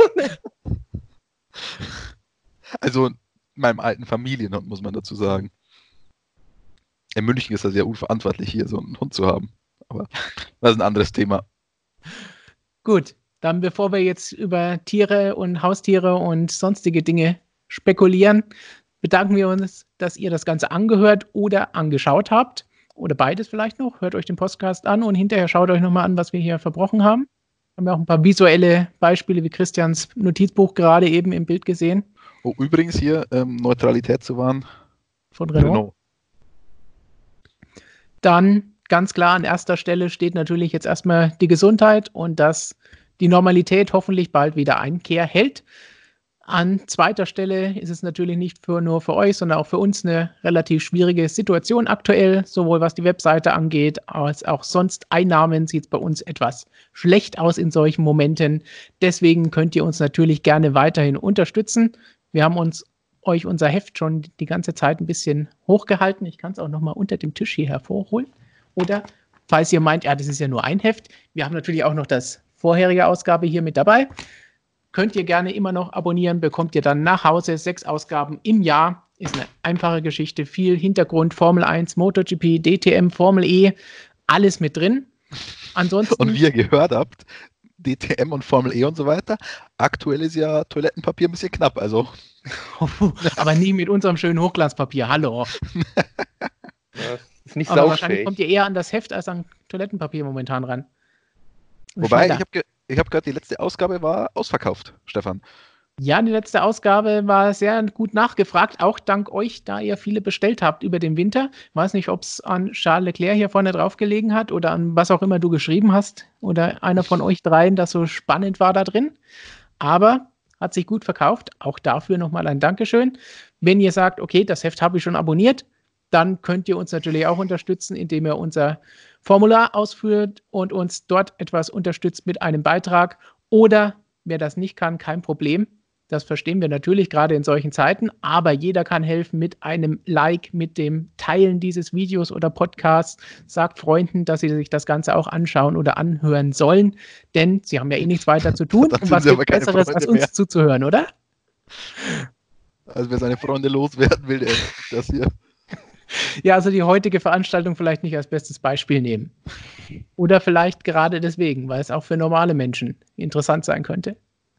Also meinem alten Familienhund, muss man dazu sagen. In München ist das sehr unverantwortlich, hier so einen Hund zu haben. Aber das ist ein anderes Thema. Gut, dann bevor wir jetzt über Tiere und Haustiere und sonstige Dinge spekulieren, bedanken wir uns, dass ihr das Ganze angehört oder angeschaut habt. Oder beides vielleicht noch. Hört euch den Podcast an und hinterher schaut euch nochmal an, was wir hier verbrochen haben. Haben wir auch ein paar visuelle Beispiele wie Christians Notizbuch gerade eben im Bild gesehen. Oh, übrigens hier, ähm, Neutralität zu wahren. Von Renault. Renault. Dann ganz klar an erster Stelle steht natürlich jetzt erstmal die Gesundheit und dass die Normalität hoffentlich bald wieder Einkehr hält. An zweiter Stelle ist es natürlich nicht für, nur für euch, sondern auch für uns eine relativ schwierige Situation aktuell, sowohl was die Webseite angeht, als auch sonst Einnahmen sieht es bei uns etwas schlecht aus in solchen Momenten. Deswegen könnt ihr uns natürlich gerne weiterhin unterstützen. Wir haben uns euch unser Heft schon die ganze Zeit ein bisschen hochgehalten. Ich kann es auch nochmal unter dem Tisch hier hervorholen. Oder falls ihr meint, ja, das ist ja nur ein Heft. Wir haben natürlich auch noch das vorherige Ausgabe hier mit dabei. Könnt ihr gerne immer noch abonnieren, bekommt ihr dann nach Hause sechs Ausgaben im Jahr. Ist eine einfache Geschichte, viel Hintergrund, Formel eins, MotoGP, D T M, Formel E, alles mit drin. Ansonsten, Und wie ihr gehört habt, D T M und Formel E und so weiter, aktuell ist ja Toilettenpapier ein bisschen knapp, also. aber nie mit unserem schönen Hochglanzpapier, hallo. Das ist nicht Aber wahrscheinlich saufähig. kommt ihr eher an das Heft als an Toilettenpapier momentan ran. Wobei, Schneller. ich habe ge ich hab gehört, die letzte Ausgabe war ausverkauft, Stefan. Ja, die letzte Ausgabe war sehr gut nachgefragt, auch dank euch, da ihr viele bestellt habt über den Winter. Ich weiß nicht, ob es an Charles Leclerc hier vorne drauf gelegen hat oder an was auch immer du geschrieben hast oder einer von euch dreien, das so spannend war da drin. Aber hat sich gut verkauft. Auch dafür nochmal ein Dankeschön. Wenn ihr sagt, okay, das Heft habe ich schon abonniert, dann könnt ihr uns natürlich auch unterstützen, indem ihr unser Formular ausführt und uns dort etwas unterstützt mit einem Beitrag. Oder wer das nicht kann, kein Problem. Das verstehen wir natürlich gerade in solchen Zeiten, aber jeder kann helfen mit einem Like, mit dem Teilen dieses Videos oder Podcasts. Sagt Freunden, dass sie sich das Ganze auch anschauen oder anhören sollen, denn sie haben ja eh nichts weiter zu tun. Dann Und sind was sie aber gibt keine Besseres, Freunde als uns mehr. zuzuhören, oder? Also wer seine Freunde loswerden will, der das hier. Ja, also die heutige Veranstaltung vielleicht nicht als bestes Beispiel nehmen. Oder vielleicht gerade deswegen, weil es auch für normale Menschen interessant sein könnte.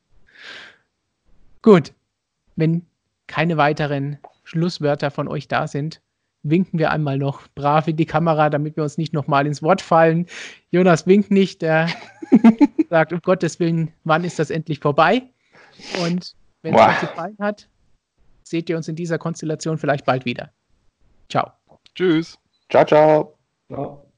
Gut, wenn keine weiteren Schlusswörter von euch da sind, winken wir einmal noch brav in die Kamera, damit wir uns nicht nochmal ins Wort fallen. Jonas winkt nicht, der sagt, um Gottes Willen, wann ist das endlich vorbei? Und wenn es Boah. euch gefallen hat, seht ihr uns in dieser Konstellation vielleicht bald wieder. Ciao. Tschüss. Ciao, ciao. Ja.